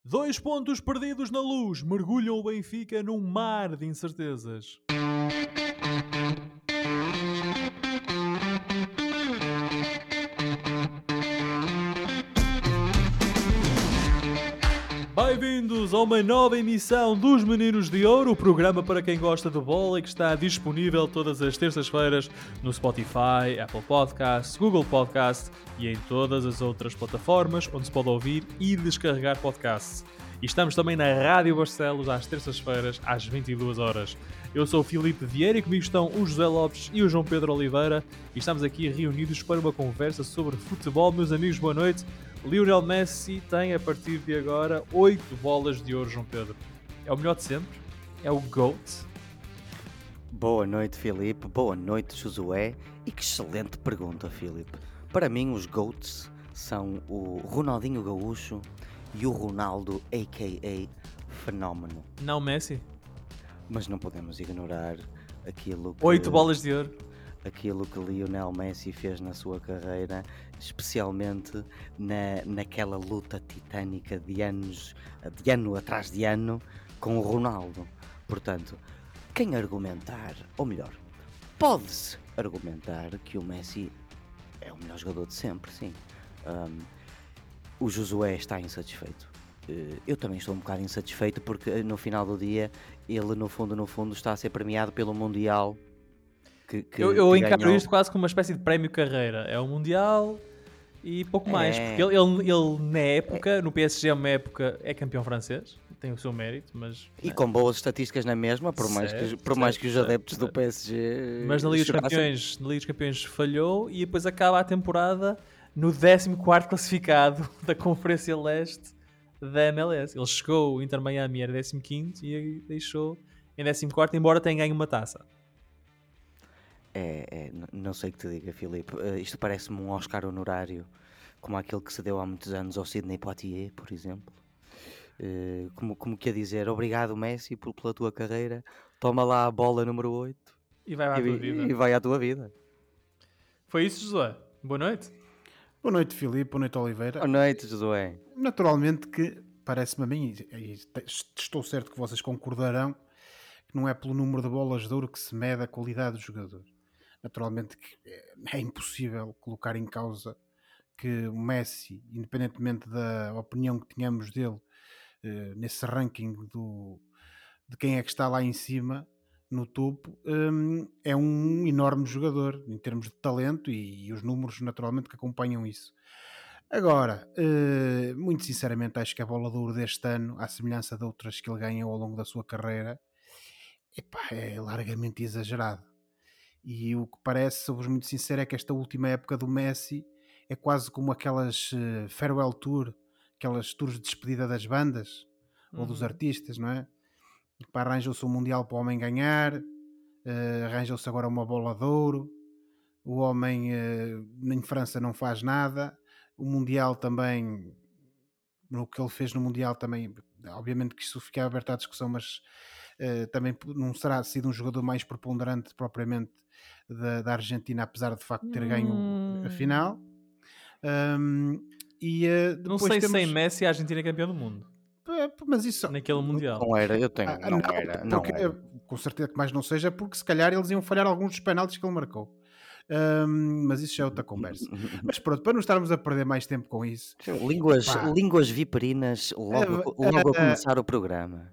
Dois pontos perdidos na luz mergulham o Benfica num mar de incertezas. Bem-vindos a uma nova emissão dos Meninos de Ouro, o programa para quem gosta de bola e que está disponível todas as terças-feiras no Spotify, Apple Podcasts, Google Podcasts e em todas as outras plataformas onde se pode ouvir e descarregar podcasts. E estamos também na Rádio Barcelos às terças-feiras às 22 horas. Eu sou o Filipe Vieira e comigo estão o José Lopes e o João Pedro Oliveira e estamos aqui reunidos para uma conversa sobre futebol. Meus amigos, boa noite. Lionel Messi tem, a partir de agora, 8 bolas de ouro, João Pedro. É o melhor de sempre? É o GOAT? Boa noite, Filipe. Boa noite, Josué. E que excelente pergunta, Filipe. Para mim, os GOATs são o Ronaldinho Gaúcho e o Ronaldo, a.k.a. Fenómeno. Não Messi? Mas não podemos ignorar aquilo que... 8 bolas de ouro. Aquilo que Lionel Messi fez na sua carreira, especialmente naquela luta titânica de ano atrás de ano, com o Ronaldo. Portanto, quem argumentar, ou melhor, pode-se argumentar que o Messi é o melhor jogador de sempre, sim. O Josué está insatisfeito. Eu também estou um bocado insatisfeito porque no final do dia ele no fundo está a ser premiado pelo Mundial. Eu encaro ganhou. isto quase como uma espécie de prémio carreira. É o Mundial e pouco mais. Porque ele na época, no PSG é uma época, é campeão francês. Tem o seu mérito, mas... E com boas estatísticas na mesma, por mais que os adeptos do PSG... Mas na Liga dos Campeões falhou e depois acaba a temporada no 14º classificado da Conferência Leste da MLS. Ele chegou, o Inter Miami era 15º e deixou em 14º, embora tenha ganho uma taça. Não sei o que te diga, Filipe. Isto parece-me um Oscar honorário, como aquele que se deu há muitos anos ao Sidney Poitier, por exemplo. Como quer dizer, obrigado Messi pela tua carreira, toma lá a bola número 8 e vai à tua vida. E vai à tua vida. Foi isso, Josué. Boa noite. Boa noite, Filipe. Boa noite, Oliveira. Boa noite, Josué. Naturalmente que parece-me a mim, e estou certo que vocês concordarão, que não é pelo número de bolas de ouro que se mede a qualidade do jogador. Naturalmente que é impossível colocar em causa que o Messi, independentemente da opinião que tenhamos dele nesse ranking de quem é que está lá em cima, no topo, é um enorme jogador em termos de talento e os números naturalmente que acompanham isso. Agora, muito sinceramente acho que a bola de ouro deste ano, à semelhança de outras que ele ganhou ao longo da sua carreira, é largamente exagerado. E o que parece, sou-vos muito sincero, é que esta última época do Messi é quase como aquelas farewell tour, aquelas tours de despedida das bandas ou dos artistas, não é? Arranjou-se um Mundial para o homem ganhar, arranjou-se agora uma bola de ouro, o homem em França não faz nada, o Mundial também, no que ele fez no Mundial também, obviamente que isso fica aberto à discussão, mas também não será sido um jogador mais preponderante propriamente da Argentina, apesar de facto ter ganho a final. Depois não sei se sem Messi a Argentina é campeão do mundo. Mas isso naquele Mundial. Não era, eu tenho. Não era. Com certeza que mais não seja, porque se calhar eles iam falhar alguns dos penaltis que ele marcou. Mas isso já é outra conversa. Mas pronto, para não estarmos a perder mais tempo com isso. Línguas viperinas logo a começar o programa.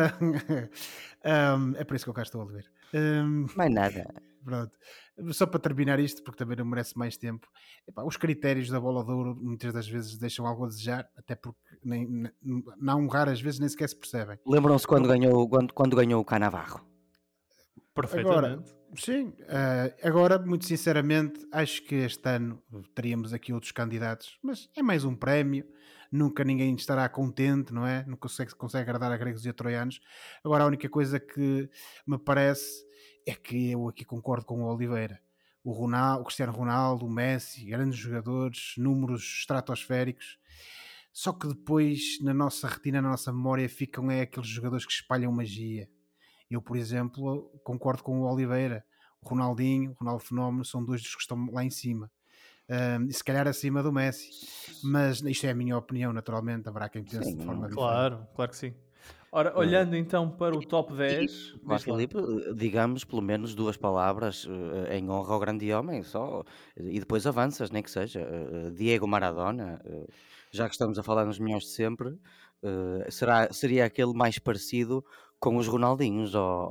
É por isso que eu cá estou a ver. Mais nada. Pronto. Só para terminar isto, porque também não merece mais tempo. Os critérios da bola de ouro muitas das vezes deixam algo a desejar, até porque não raras vezes nem sequer se percebem. Lembram-se quando ganhou o Cannavaro? Perfeitamente. Sim, agora, muito sinceramente, acho que este ano teríamos aqui outros candidatos, mas é mais um prémio, nunca ninguém estará contente, não é? Nunca consegue agradar a gregos e a troianos. Agora, a única coisa que me parece é que eu aqui concordo com o Oliveira. O Cristiano Ronaldo, o Messi, grandes jogadores, números estratosféricos, só que depois na nossa retina, na nossa memória, ficam aqueles jogadores que espalham magia. Eu, por exemplo, concordo com o Oliveira. O Ronaldinho, o Ronaldo Fenómeno, são dois dos que estão lá em cima. e se calhar acima do Messi. Mas isto é a minha opinião, naturalmente, haverá quem pense de forma diferente. Claro que sim. Ora, olhando então para o top 10, Lá, diz lá. Filipe, digamos pelo menos duas palavras em honra ao grande homem, só, e depois avanças, nem que seja. Diego Maradona, já que estamos a falar nos melhores de sempre, seria aquele mais parecido com os Ronaldinhos,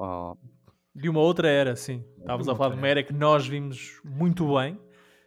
De uma outra era, sim. Estávamos uma a falar de outra uma era que nós vimos muito bem.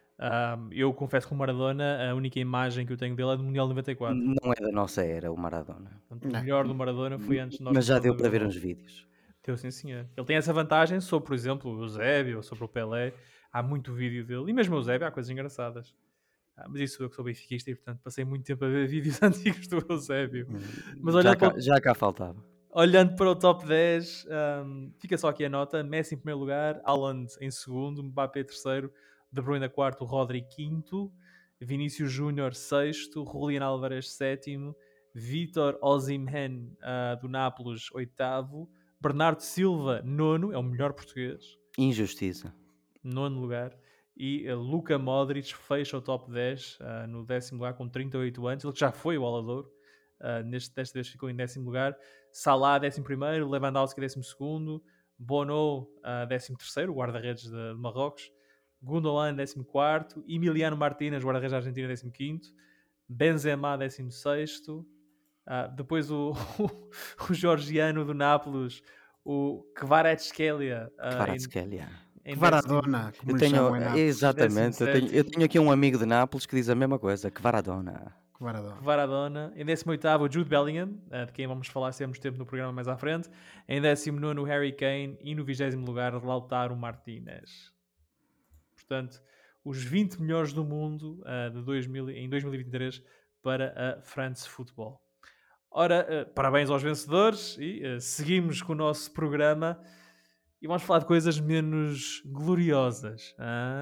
Eu confesso que o Maradona, a única imagem que eu tenho dele é do Mundial 94. não é da nossa era, o Maradona. Portanto, o Não, melhor do Maradona foi antes de nós Mas já começarmos deu a ver para o ver futebol. uns vídeos. Deu, sim, senhor. Ele tem essa vantagem sobre, por exemplo, o Eusébio ou sobre o Pelé. Há muito vídeo dele. E mesmo o Eusébio há coisas engraçadas. Mas isso eu que sou benfiquista e, portanto, passei muito tempo a ver vídeos antigos do Eusébio. Mas Já cá faltava. olhando para o top 10, fica só aqui a nota. Messi em primeiro lugar, Haaland em segundo, Mbappé terceiro, De Bruyne quarto, Rodri quinto, Vinícius Júnior sexto, Julián Álvares sétimo, Vítor Osimhen do Nápoles oitavo, Bernardo Silva nono, é o melhor português, Injustiça. nono lugar, e Luka Modric fecha o top 10 no décimo lugar com 38 anos, ele que já foi o Bola de Ouro. Desta vez ficou em décimo lugar. Salah, 11º, Lewandowski, 12º, Bono, 13º, guarda-redes de Marrocos, Gundogan, 14º, Emiliano Martínez, guarda-redes da Argentina, 15º, Benzema, 16º, depois o georgiano do Nápoles, o Kvaratskhelia, Kvaratskhelia. em Kvaradona, como lhe chamam em Nápoles. Exatamente, eu tenho aqui um amigo de Nápoles que diz a mesma coisa, Kvaradona. Kvaradona. Em 18º, o Jude Bellingham, de quem vamos falar se temos tempo no programa mais à frente. Em 19º, o Harry Kane. E no 20º lugar, Lautaro Martínez. Portanto, os 20 melhores do mundo em 2023 para a France Football. Ora, parabéns aos vencedores e seguimos com o nosso programa e vamos falar de coisas menos gloriosas.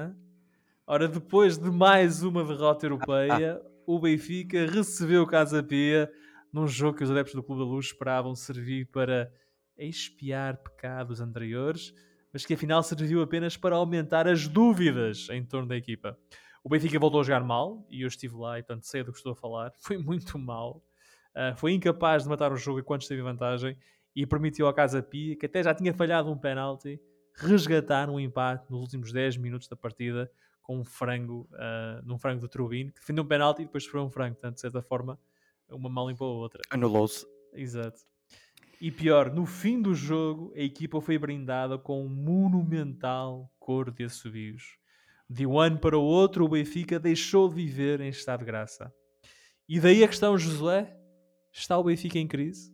Ora, depois de mais uma derrota europeia, o Benfica recebeu o Casa Pia num jogo que os adeptos do Clube da Luz esperavam servir para expiar pecados anteriores, mas que afinal serviu apenas para aumentar as dúvidas em torno da equipa. O Benfica voltou a jogar mal, e eu estive lá e portanto sei do que estou a falar. Foi muito mal. Foi incapaz de matar o jogo enquanto esteve em vantagem e permitiu ao Casa Pia, que até já tinha falhado um penalti, resgatar um empate nos últimos 10 minutos da partida com um frango, num frango do Trubin, que defendeu um penalti e depois sofreu um frango. Portanto, de certa forma, uma mal limpou a outra. Anulou-se. Exato. E pior, no fim do jogo, a equipa foi brindada com um monumental coro de assobios. De um ano para o outro, o Benfica deixou de viver em estado de graça. E daí a questão, Josué, está o Benfica em crise?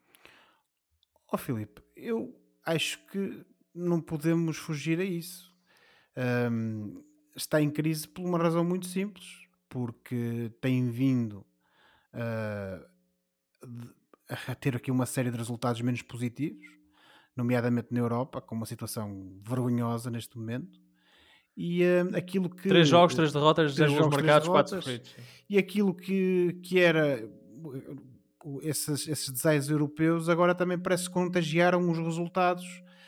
Filipe, eu acho que não podemos fugir a isso. Está em crise por uma razão muito simples, porque tem vindo a ter aqui uma série de resultados menos positivos, nomeadamente na Europa, com uma situação vergonhosa neste momento. E aquilo que 3 jogos, 3 derrotas, 0 gols marcados, 4 derrotas, sofridos. e aquilo que era esses desejos europeus agora também parece que contagiaram os resultados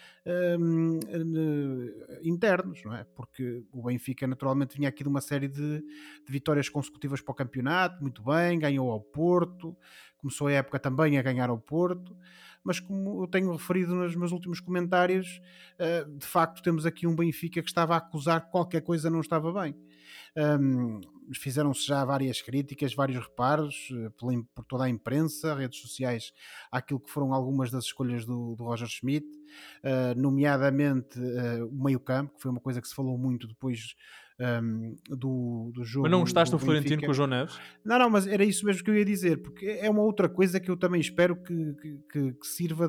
internos, não é? Porque o Benfica naturalmente vinha aqui de uma série de vitórias consecutivas para o campeonato, muito bem, ganhou ao Porto, começou a época também a ganhar ao Porto, mas como eu tenho referido nos meus últimos comentários, de facto temos aqui um Benfica que estava a acusar que qualquer coisa não estava bem. Fizeram-se já várias críticas, vários reparos por toda a imprensa, redes sociais, àquilo que foram algumas das escolhas do Roger Schmidt, nomeadamente o meio-campo, que foi uma coisa que se falou muito depois do jogo. Mas não gostaste do Benfica. Florentino com o João Neves? Não, mas era isso mesmo que eu ia dizer, porque é uma outra coisa que eu também espero que sirva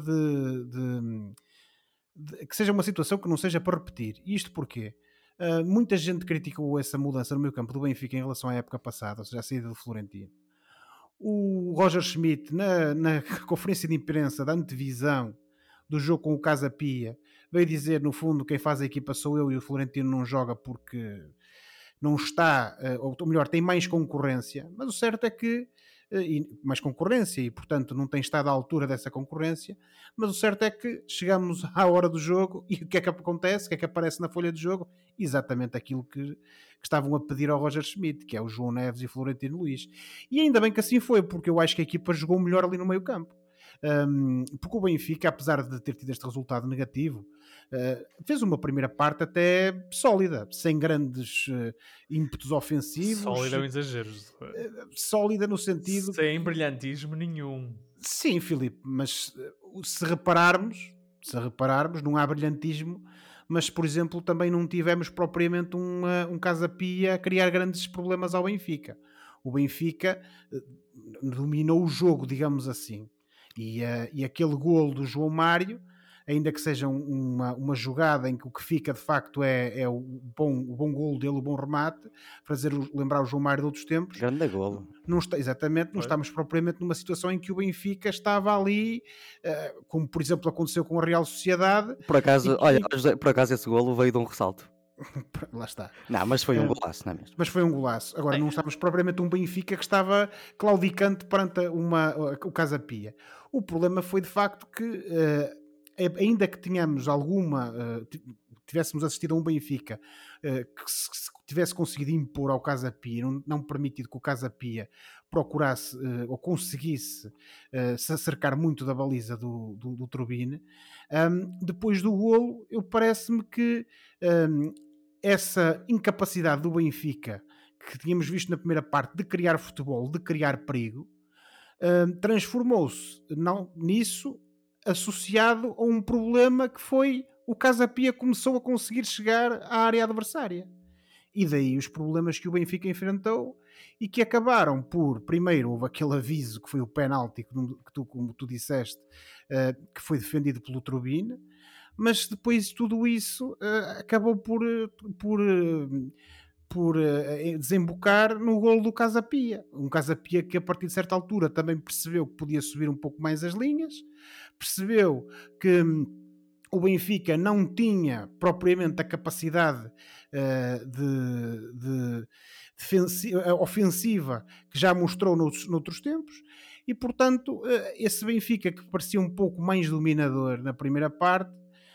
que seja uma situação que não seja para repetir. E isto porquê? Muita gente criticou essa mudança no meio campo do Benfica em relação à época passada, ou seja, a saída do Florentino. O Roger Schmidt, na conferência de imprensa da antevisão do jogo com o Casa Pia, veio dizer, no fundo, quem faz a equipa sou eu e o Florentino não joga porque não está, ou melhor, tem mais concorrência. Mas o certo é que e mais concorrência, e portanto não tem estado à altura dessa concorrência, mas o certo é que chegamos à hora do jogo e o que é que acontece, o que é que aparece na folha de jogo? Exatamente aquilo que estavam a pedir ao Roger Schmidt, que é o João Neves e o Florentino Luís. E ainda bem que assim foi, porque eu acho que a equipa jogou melhor ali no meio campo. Porque o Benfica, apesar de ter tido este resultado negativo, fez uma primeira parte até sólida, sem grandes ímpetos ofensivos, Sólido é um exagero. sólida no sentido... Sem brilhantismo nenhum. Sim, Filipe, mas se repararmos, não há brilhantismo, mas, por exemplo, também não tivemos propriamente um Casa Pia a criar grandes problemas ao Benfica. O Benfica dominou o jogo, digamos assim. E aquele golo do João Mário, ainda que seja uma jogada em que o que fica de facto é o bom golo dele, o bom remate, fazer lembrar o João Mário de outros tempos. Grande golo. Não estamos propriamente numa situação em que o Benfica estava ali, como por exemplo aconteceu com a Real Sociedade. Por acaso, E- olha, José, por acaso esse golo veio de um ressalto. Lá está. Não, mas foi um golaço, não é mesmo? Mas foi um golaço. Agora, não estamos propriamente um Benfica que estava claudicante perante o Casa Pia. O problema foi de facto que, ainda que tenhamos tivéssemos assistido a um Benfica que se tivesse conseguido impor ao Casa Pia, não permitido que o Casa Pia procurasse ou conseguisse se acercar muito da baliza do Turbine, depois do golo, parece-me que essa incapacidade do Benfica, que tínhamos visto na primeira parte, de criar futebol, de criar perigo, transformou-se nisso, associado a um problema que foi o Casa Pia começou a conseguir chegar à área adversária. E daí os problemas que o Benfica enfrentou e que acabaram por, primeiro houve aquele aviso que foi o penalti como tu disseste, que foi defendido pelo Turbine, mas depois tudo isso acabou por desembocar no golo do Casa Pia. Um Casa Pia que a partir de certa altura também percebeu que podia subir um pouco mais as linhas, percebeu que o Benfica não tinha propriamente a capacidade ofensiva que já mostrou noutros tempos, e portanto esse Benfica que parecia um pouco mais dominador na primeira parte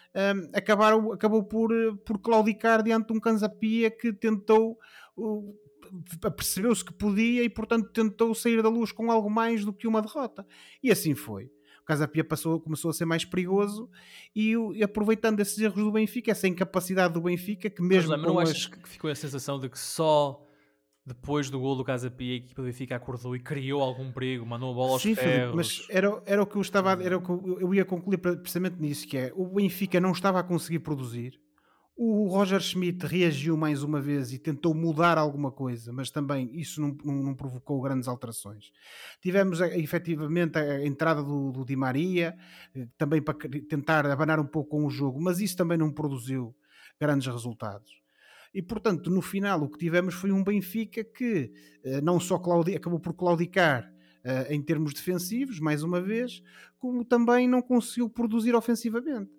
acabou por claudicar diante de um Casa Pia que tentou, percebeu-se que podia e portanto tentou sair da luz com algo mais do que uma derrota, e assim foi. O Casa Pia começou a ser mais perigoso e aproveitando esses erros do Benfica, essa incapacidade do Benfica, que mesmo Mas não achas que ficou a sensação de que só depois do gol do Casa Pia a equipa do Benfica acordou e criou algum perigo, mandou a bola aos Sim, Filipe, ferros? mas era o que eu estava, era o que eu ia concluir precisamente nisso, que é, o Benfica não estava a conseguir produzir. O Roger Schmidt reagiu mais uma vez e tentou mudar alguma coisa, mas também isso não provocou grandes alterações. Tivemos efetivamente a entrada do Di Maria, também para tentar abanar um pouco com o jogo, mas isso também não produziu grandes resultados. E portanto, no final, o que tivemos foi um Benfica que não só acabou por claudicar em termos defensivos, mais uma vez, como também não conseguiu produzir ofensivamente.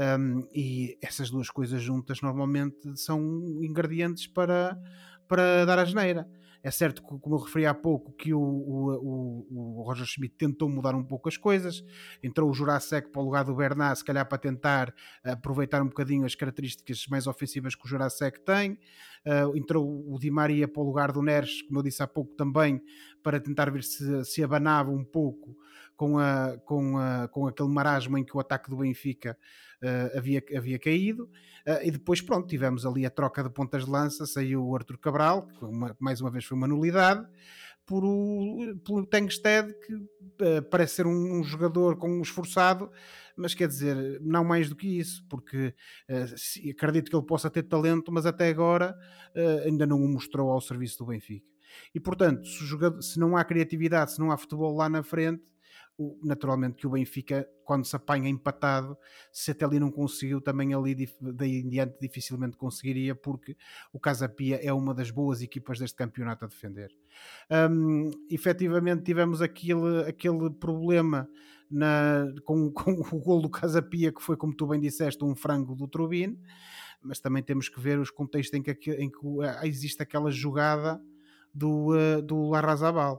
E essas duas coisas juntas normalmente são ingredientes para dar a geneira. É certo que, como eu referi há pouco, que o Roger Schmidt tentou mudar um pouco as coisas, entrou o Jurasek para o lugar do Bernat, se calhar para tentar aproveitar um bocadinho as características mais ofensivas que o Jurasek tem, entrou o Di Maria para o lugar do Neres, como eu disse há pouco também, para tentar ver se abanava um pouco com aquele marasmo em que o ataque do Benfica havia caído, e depois pronto, tivemos ali a troca de pontas de lança, saiu o Arthur Cabral, que mais uma vez foi uma nulidade, pelo Tengsted, que parece ser um jogador com um esforçado, mas quer dizer, não mais do que isso, porque acredito que ele possa ter talento, mas até agora ainda não o mostrou ao serviço do Benfica. E portanto, se não há criatividade, se não há futebol lá na frente, naturalmente que o Benfica, quando se apanha empatado, se até ali não conseguiu, também ali daí em diante dificilmente conseguiria, porque o Casa Pia é uma das boas equipas deste campeonato a defender. Efetivamente tivemos aquele problema com o gol do Casa Pia, que foi, como tu bem disseste, um frango do Turbine, mas também temos que ver os contextos em que existe aquela jogada do Larrazabal.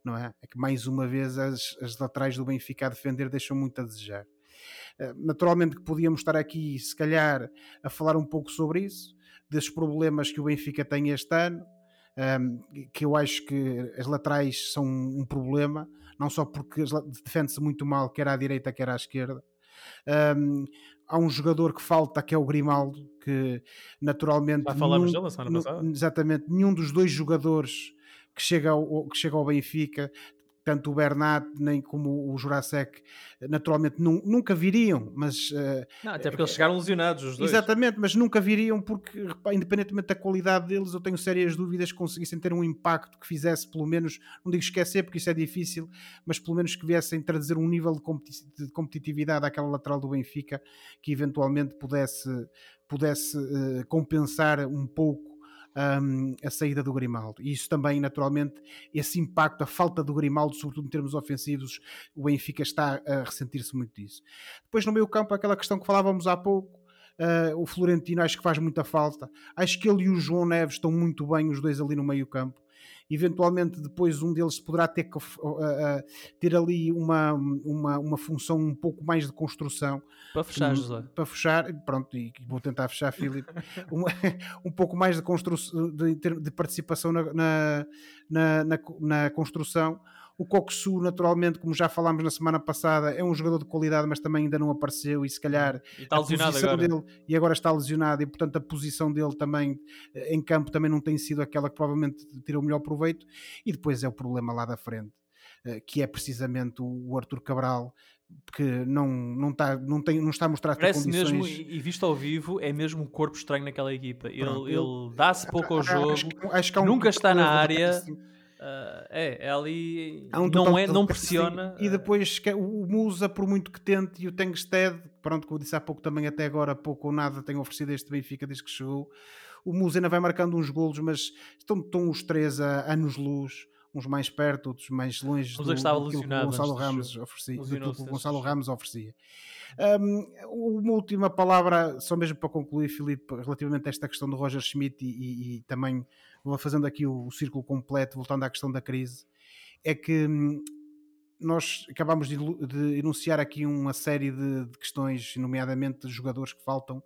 não é? É que mais uma vez as laterais do Benfica a defender deixam muito a desejar. Naturalmente que podíamos estar aqui, se calhar, a falar um pouco sobre isso, desses problemas que o Benfica tem este ano, que eu acho que as laterais são um problema, não só porque defende-se muito mal, quer à direita, quer à esquerda. Há um jogador que falta, que é o Grimaldo, que naturalmente Já falámos dele na semana passada. exatamente, nenhum dos dois jogadores que chega ao Benfica, tanto o Bernat nem como o Jurasek, naturalmente nunca viriam, mas Não, até porque eles chegaram lesionados, os dois. exatamente, mas nunca viriam porque, independentemente da qualidade deles, eu tenho sérias dúvidas que conseguissem ter um impacto que fizesse, pelo menos, não digo esquecer porque isso é difícil, mas pelo menos que viessem trazer um nível de competitividade àquela lateral do Benfica que eventualmente pudesse compensar um pouco a saída do Grimaldo. E isso também, naturalmente, esse impacto, a falta do Grimaldo, sobretudo em termos ofensivos, o Benfica está a ressentir-se muito disso. Depois no meio campo, aquela questão que falávamos há pouco, o Florentino acho que faz muita falta. Acho que ele e o João Neves estão muito bem, os dois ali no meio campo. Eventualmente depois um deles poderá ter que ter ali uma função um pouco mais de construção Para fechar, José. para fechar, pronto, e vou tentar fechar, Filipe, um pouco mais de construção, de participação na construção. O Coxu, naturalmente, como já falámos na semana passada, é um jogador de qualidade, mas também ainda não apareceu e se calhar E está lesionado agora. dele, e agora está lesionado e portanto a posição dele também em campo também não tem sido aquela que provavelmente tira o melhor proveito. E depois é o problema lá da frente, que é precisamente o Arthur Cabral, que não está a mostrar Parece condições. mesmo, e visto ao vivo, é mesmo um corpo estranho naquela equipa. Ele dá-se pouco ao jogo, acho que há um nunca está total na erro área. assim. É ali, Há um total não erro pressiona. assim. E depois o Musa, por muito que tente, e o Tengsted, pronto, como eu disse há pouco também, até agora pouco ou nada tem oferecido este Benfica desde que chegou. O Musa ainda vai marcando uns golos, mas estão os três a anos-luz, uns mais perto, outros mais longe Musa que estava daquilo que o lesionado Gonçalo antes deste Ramos jogo. oferecia. Lesionou-se Daquilo que o neste Gonçalo jogo. Ramos oferecia. Uma última palavra, só mesmo para concluir, Filipe, relativamente a esta questão do Roger Schmidt e também vou fazendo aqui o círculo completo, voltando à questão da crise, é que nós acabamos de enunciar aqui uma série de questões, nomeadamente de jogadores que faltam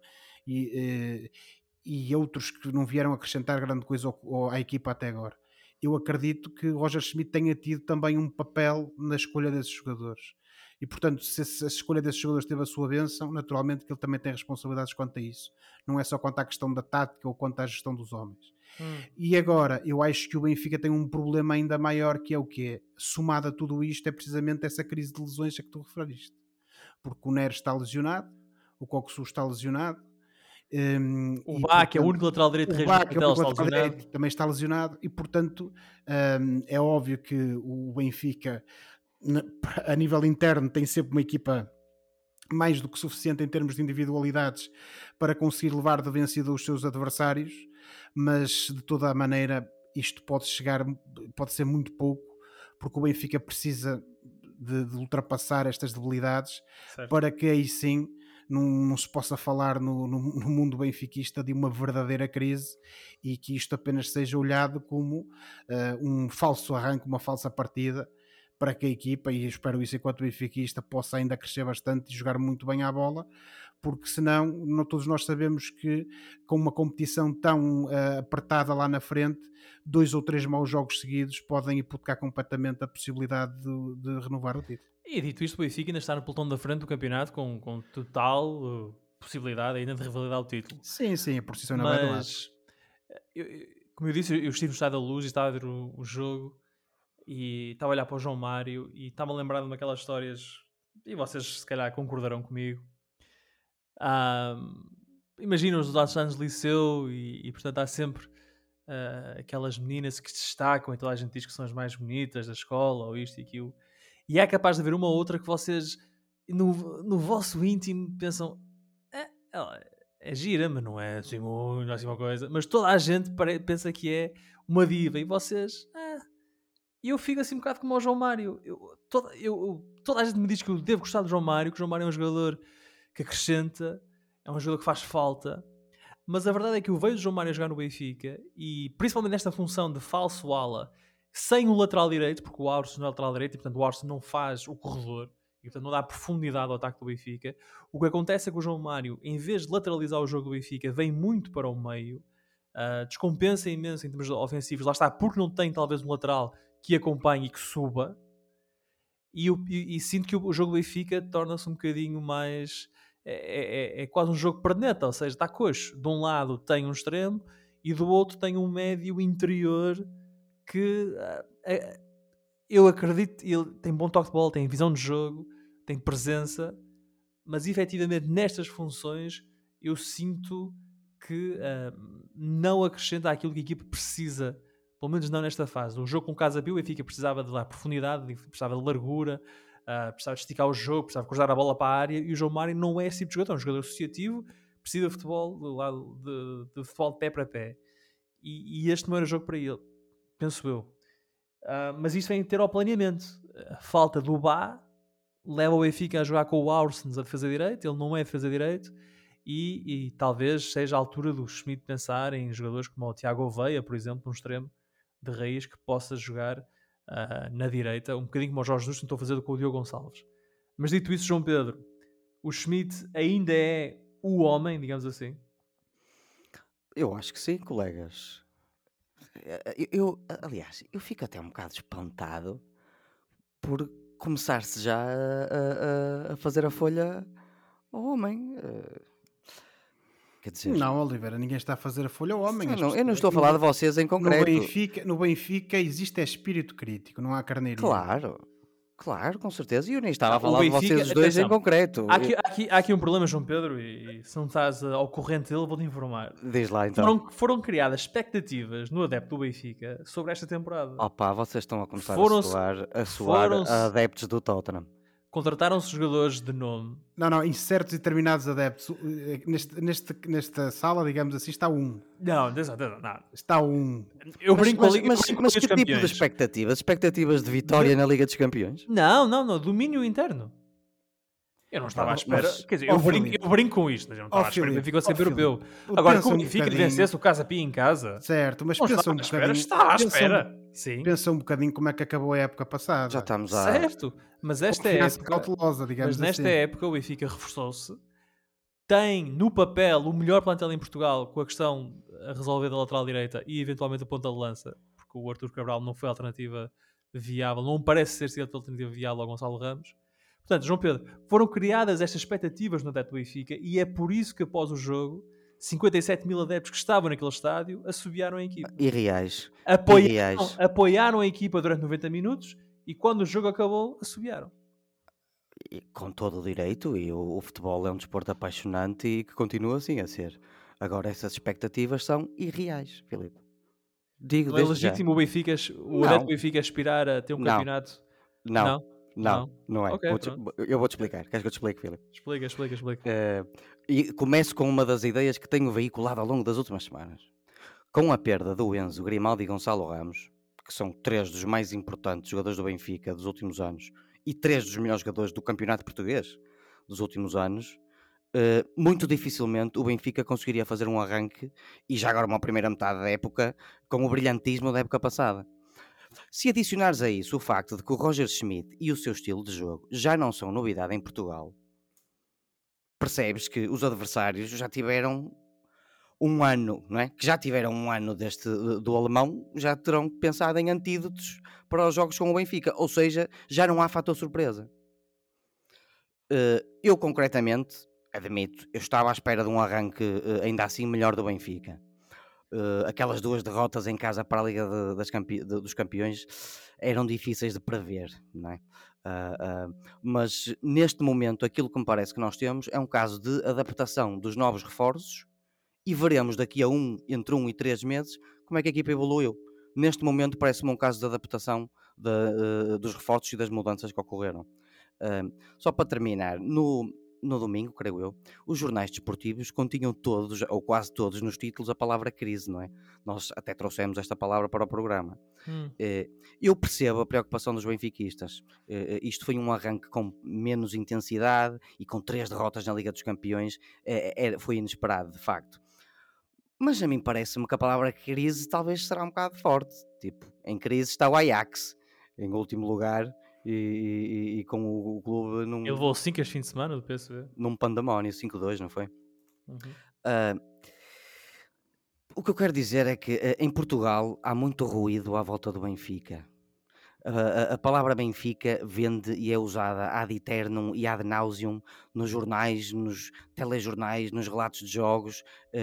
e outros que não vieram acrescentar grande coisa à equipa até agora. Eu acredito que Roger Schmidt tenha tido também um papel na escolha desses jogadores. E, portanto, se a escolha desses jogadores teve a sua bênção, naturalmente que ele também tem responsabilidades quanto a isso. Não é só quanto à questão da tática ou quanto à gestão dos homens. E agora, eu acho que o Benfica tem um problema ainda maior, que é o quê? Somado a tudo isto, é precisamente essa crise de lesões a que tu referiste. Porque o Neres está lesionado, o Coxu está lesionado, O Bá, que é o único lateral direito o Bá, que é o regional, único está lateral lesionado. direito, também está lesionado, e portanto é óbvio que o Benfica, a nível interno, tem sempre uma equipa mais do que suficiente em termos de individualidades para conseguir levar de vencida os seus adversários, mas de toda a maneira isto pode ser muito pouco, porque o Benfica precisa de ultrapassar estas debilidades, Certo. para que aí sim não se possa falar no mundo benfiquista de uma verdadeira crise e que isto apenas seja olhado como um falso arranque, uma falsa partida, para que a equipa, e eu espero isso enquanto benfiquista, possa ainda crescer bastante e jogar muito bem à bola, porque senão todos nós sabemos que com uma competição tão apertada lá na frente, 2 ou 3 maus jogos seguidos podem hipotecar completamente a possibilidade de renovar o título. E dito isto, o Benfica ainda está no pelotão da frente do campeonato com total possibilidade ainda de revalidar o título. Sim, a posição não vai do lado. Mas, como eu disse, eu estive no Estádio da Luz e estava a ver o jogo e estava a olhar para o João Mário e estava a lembrar de uma daquelas histórias, e vocês se calhar concordarão comigo. Imagina os dados anos de liceu e portanto há sempre aquelas meninas que se destacam e toda a gente diz que são as mais bonitas da escola ou isto e aquilo. E é capaz de haver uma ou outra que vocês no vosso íntimo pensam ela é gira, mas não é assim uma coisa. Mas toda a gente pensa que é uma diva e vocês... E eu fico assim um bocado como o João Mário. Toda a gente me diz que eu devo gostar do João Mário, que o João Mário é um jogador que acrescenta, é um jogador que faz falta. Mas a verdade é que eu vejo o João Mário jogar no Benfica e principalmente nesta função de falso ala sem o lateral direito, porque o Aurson não é lateral direito e portanto o Aurson não faz o corredor e portanto não dá profundidade ao ataque do Benfica. O que acontece é que o João Mário, em vez de lateralizar o jogo do Benfica, vem muito para o meio, descompensa imenso em termos ofensivos, lá está, porque não tem talvez um lateral que acompanhe e que suba, e sinto que o jogo do Benfica torna-se um bocadinho mais... É quase um jogo perneta, ou seja, está coxo. De um lado tem um extremo e do outro tem um médio interior que eu acredito, ele tem bom toque de bola, tem visão de jogo, tem presença, mas efetivamente nestas funções eu sinto que não acrescenta aquilo que a equipe precisa, pelo menos não nesta fase. O jogo com o Casa Pia, o Benfica precisava de dar profundidade, precisava de largura, precisava de esticar o jogo, precisava de cruzar a bola para a área, e o João Mário não é esse tipo de jogador, é um jogador associativo, precisa de futebol, do lado de futebol de pé para pé. E este não era o jogo para ele, penso eu. Mas isto vem ter ao planeamento. A falta do Bá leva o Benfica a jogar com o Aursens a defesa direito, ele não é defesa direito, e talvez seja a altura do Schmidt pensar em jogadores como o Tiago Oveia, por exemplo, um extremo de raiz que possa jogar na direita, um bocadinho como o Jorge Jesus tentou fazer com o Diogo Gonçalves. Mas dito isso, João Pedro, o Schmidt ainda é o homem, digamos assim? Eu acho que sim, colegas. Aliás, eu fico até um bocado espantado por começar-se já a fazer a folha ao homem. Quer dizer, Não, Oliveira, ninguém está a fazer a folha ao homem. eu não estou a falar de vocês em concreto. No Benfica existe espírito crítico, não há carneirismo. Claro, com certeza. E eu nem estava a falar de vocês os dois em concreto. Há aqui um problema, João Pedro, e se não estás ao corrente dele, vou-te informar. Diz lá então. Foram criadas expectativas no adepto do Benfica sobre esta temporada. Opa, vocês estão a começar a soar a adeptos do Tottenham. Contrataram-se jogadores de nome. Não, em certos e determinados adeptos, nesta sala, digamos assim, está um. Não. Está um. Eu brinco com a Liga Mas que tipo de expectativas? Expectativas de vitória na Liga dos Campeões? Não, domínio interno. Eu não estava à espera. Quer dizer, eu brinco com isto, mas eu não estava à espera que o Benfica fosse campeão europeu. Agora, que o Benfica vencesse o Casa Pia em casa. Certo, mas pensa um bocadinho. Está à espera. Sim. Pensa um bocadinho como é que acabou a época passada. Já estamos Certo, mas esta época. Cautelosa, digamos mas nesta assim. época o Benfica reforçou-se. Tem no papel o melhor plantel em Portugal, com a questão a resolver da lateral direita e eventualmente a ponta de lança, porque o Artur Cabral não foi alternativa viável, não parece ser sido a alternativa viável ao Gonçalo Ramos. Portanto, João Pedro, foram criadas estas expectativas no adepto do Benfica e é por isso que após o jogo 57 mil adeptos que estavam naquele estádio assobiaram a equipa. Irreais. Apoiaram a equipa durante 90 minutos e quando o jogo acabou, assobiaram. E, com todo o direito, e o futebol é um desporto apaixonante e que continua assim a ser. Agora, essas expectativas são irreais, Filipe. Digo Não é desde legítimo o adepto do Benfica aspirar a ter um campeonato? Não é. Okay, eu vou-te explicar. Queres que eu te explique, Filipe? Explica. E começo com uma das ideias que tenho veiculado ao longo das últimas semanas. Com a perda do Enzo, Grimaldo e Gonçalo Ramos, que são 3 dos mais importantes jogadores do Benfica dos últimos anos e 3 dos melhores jogadores do campeonato português dos últimos anos, muito dificilmente o Benfica conseguiria fazer um arranque e já agora uma primeira metade da época com o brilhantismo da época passada. Se adicionares a isso o facto de que o Roger Schmidt e o seu estilo de jogo já não são novidade em Portugal, percebes que os adversários já tiveram um ano, não é? Que já tiveram um ano do alemão, já terão pensado em antídotos para os jogos com o Benfica, ou seja, já não há fator surpresa. Eu concretamente, admito, eu estava à espera de um arranque ainda assim melhor do Benfica. Aquelas 2 derrotas em casa para a Liga dos Campeões eram difíceis de prever, não é? Mas neste momento aquilo que me parece que nós temos é um caso de adaptação dos novos reforços e veremos daqui a entre 1 e 3 meses como é que a equipa evoluiu. Neste momento parece-me um caso de adaptação dos reforços e das mudanças que ocorreram. Só para terminar, no domingo, creio eu, os jornais desportivos continham todos, ou quase todos, nos títulos a palavra crise, não é? Nós até trouxemos esta palavra para o programa. Eu percebo a preocupação dos benfiquistas. Isto foi um arranque com menos intensidade e com 3 derrotas na Liga dos Campeões. Foi inesperado, de facto. Mas a mim parece-me que a palavra crise talvez será um bocado forte. Tipo, em crise está o Ajax, em último lugar, e com o clube Ele levou 5 este fim de semana do PSV. num pandemónio, 5-2, não foi? Uhum. Ah, o que eu quero dizer é que em Portugal há muito ruído à volta do Benfica. A palavra Benfica vende e é usada ad eternum e ad nauseum nos jornais, nos telejornais, nos relatos de jogos,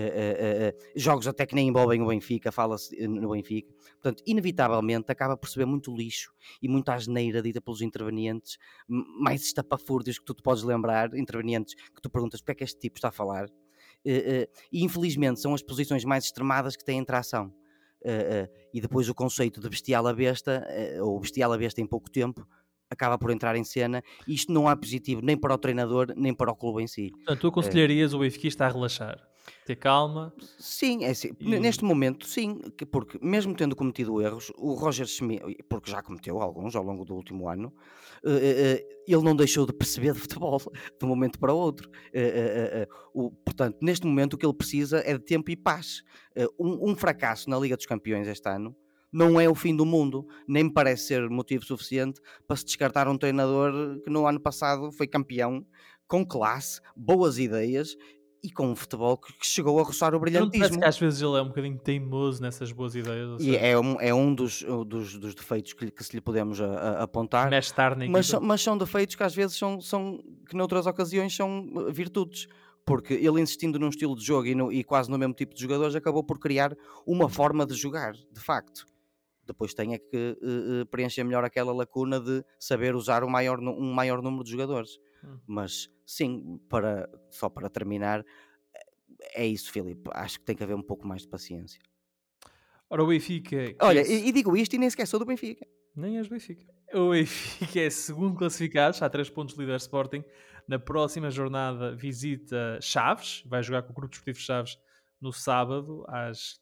jogos até que nem envolvem o Benfica, fala-se no Benfica. Portanto, inevitavelmente acaba por se ver muito lixo e muita asneira dita pelos intervenientes, mais estapafúrdios que tu te podes lembrar, intervenientes que tu perguntas porque é que este tipo está a falar. E infelizmente são as posições mais extremadas que têm tração. E depois o conceito de bestial a besta, ou bestial a besta em pouco tempo, acaba por entrar em cena, e isto não é positivo nem para o treinador, nem para o clube em si. Portanto, tu aconselharias o benfiquista a relaxar, ter calma Sim, é assim, e neste momento sim, porque mesmo tendo cometido erros, o Roger Schmidt, porque já cometeu alguns ao longo do último ano, ele não deixou de perceber de futebol de um momento para o outro. Portanto, neste momento o que ele precisa é de tempo e paz. Um fracasso na Liga dos Campeões este ano não é o fim do mundo, nem me parece ser motivo suficiente para se descartar um treinador que no ano passado foi campeão, com classe, boas ideias e com um futebol que chegou a roçar o não te parece que brilhantismo. às vezes ele é um bocadinho teimoso nessas boas ideias, ou E seja, é um dos defeitos que se lhe podemos apontar, mexe tarde na mas, equipa? mas são defeitos que às vezes que noutras ocasiões são virtudes, porque ele insistindo num estilo de jogo e quase no mesmo tipo de jogadores acabou por criar uma forma de jogar, de facto. Depois tem é que preencher melhor aquela lacuna de saber usar um maior número de jogadores. Hum. Mas sim, só para terminar, é isso, Filipe. Acho que tem que haver um pouco mais de paciência. Ora, o Benfica, que Olha, é e digo isto e nem sequer sou do Benfica. nem és Benfica. O Benfica é segundo classificado, está a 3 pontos líder Sporting. Na próxima jornada visita Chaves, vai jogar com o Grupo Desportivo Chaves no sábado às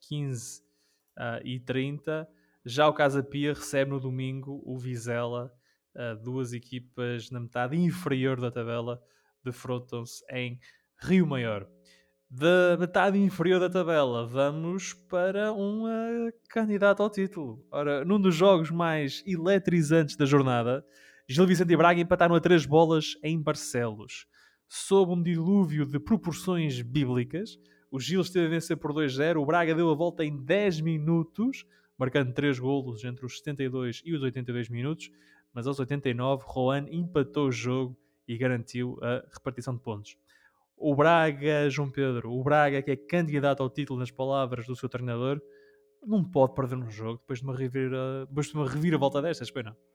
15h30. Já o Casa Pia recebe no domingo o Vizela. Duas equipas na metade inferior da tabela defrontam-se em Rio Maior. Da metade inferior da tabela, vamos para um candidato ao título. Ora, num dos jogos mais eletrizantes da jornada, Gil Vicente e Braga empataram a 3 bolas em Barcelos. Sob um dilúvio de proporções bíblicas, o Gil esteve a vencer por 2-0, o Braga deu a volta em 10 minutos, marcando 3 golos entre os 72 e os 82 minutos, mas aos 89, Rohan empatou o jogo e garantiu a repartição de pontos. O Braga, João Pedro, o Braga que é candidato ao título nas palavras do seu treinador, não pode perder um jogo depois de uma reviravolta destas, pois não?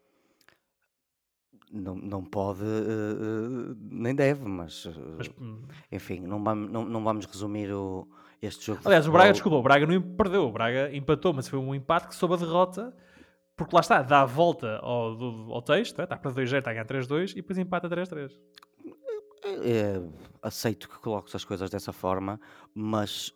Não pode, nem deve, mas Mas, enfim, não vamos resumir este jogo de aliás, o Braga, futebol. desculpa, o Braga não perdeu, o Braga empatou, mas foi um empate que soube a derrota, porque lá está, dá a volta ao texto, está para 2-0, está a ganhar 3-2 e depois empata 3-3. Aceito que coloques as coisas dessa forma, mas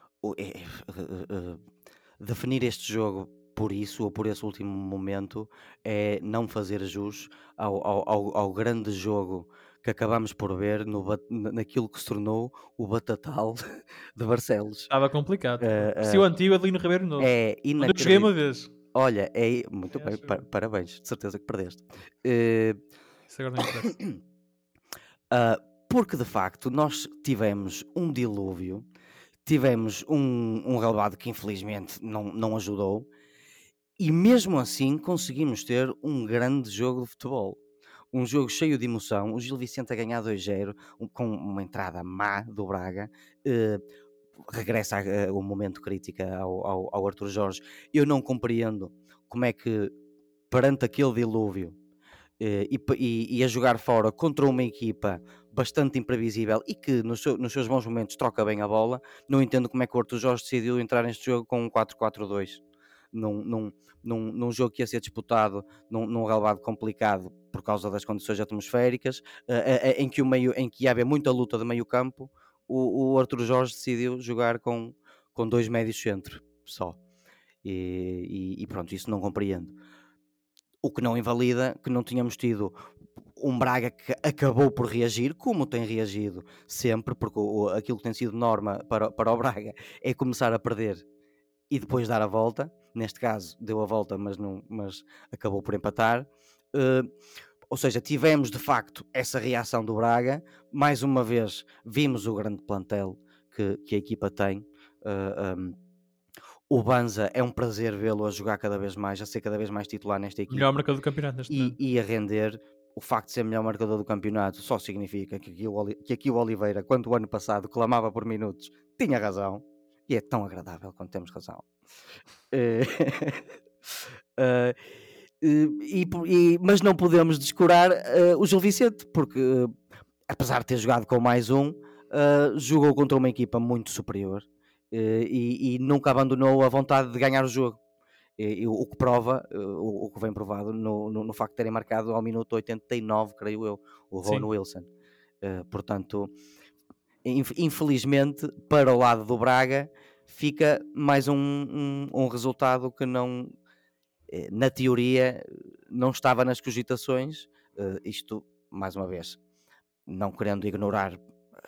definir este jogo por isso ou por esse último momento é não fazer jus ao grande jogo que acabamos por ver naquilo que se tornou o Batatal de Barcelos. Estava complicado. Eh, Se o antigo Adelino Ribeiro novo. É Onde eu cheguei uma inacreditável. vez. Olha, muito bem, Acho eu. parabéns, de certeza que perdeste. Eh, Isso agora não interessa. Porque de facto nós tivemos um dilúvio, tivemos um relevado que infelizmente não ajudou, e mesmo assim conseguimos ter um grande jogo de futebol. Um jogo cheio de emoção, o Gil Vicente a ganhar 2-0, com uma entrada má do Braga. eh, Regressa o momento crítico ao Arthur Jorge. Eu não compreendo como é que, perante aquele dilúvio, e a jogar fora contra uma equipa bastante imprevisível e que nos seus bons momentos troca bem a bola, não entendo como é que o Arthur Jorge decidiu entrar neste jogo com um 4-4-2 num jogo que ia ser disputado num relevado complicado por causa das condições atmosféricas, em que ia haver muita luta de meio campo. O Arthur Jorge decidiu jogar com dois médios centro só, e pronto, isso não compreendo. O que não invalida que não tínhamos tido um Braga que acabou por reagir, como tem reagido sempre, porque aquilo que tem sido norma para o Braga é começar a perder e depois dar a volta. Neste caso deu a volta, mas acabou por empatar. Ou seja, tivemos de facto essa reação do Braga. Mais uma vez vimos o grande plantel que a equipa tem. O Banza é um prazer vê-lo a jogar cada vez mais, a ser cada vez mais titular nesta equipa. Melhor marcador do campeonato neste momento. E a render. O facto de ser melhor marcador do campeonato só significa que aqui o Oliveira, quando o ano passado clamava por minutos, tinha razão. E é tão agradável quando temos razão. Mas não podemos descurar o Gil Vicente, porque apesar de ter jogado com mais um, jogou contra uma equipa muito superior e nunca abandonou a vontade de ganhar o jogo. O que prova, o que vem provado no facto de terem marcado ao minuto 89, creio eu, o Ron Wilson. Portanto, infelizmente, para o lado do Braga, fica mais um resultado que não, na teoria, não estava nas cogitações. Isto, mais uma vez, não querendo ignorar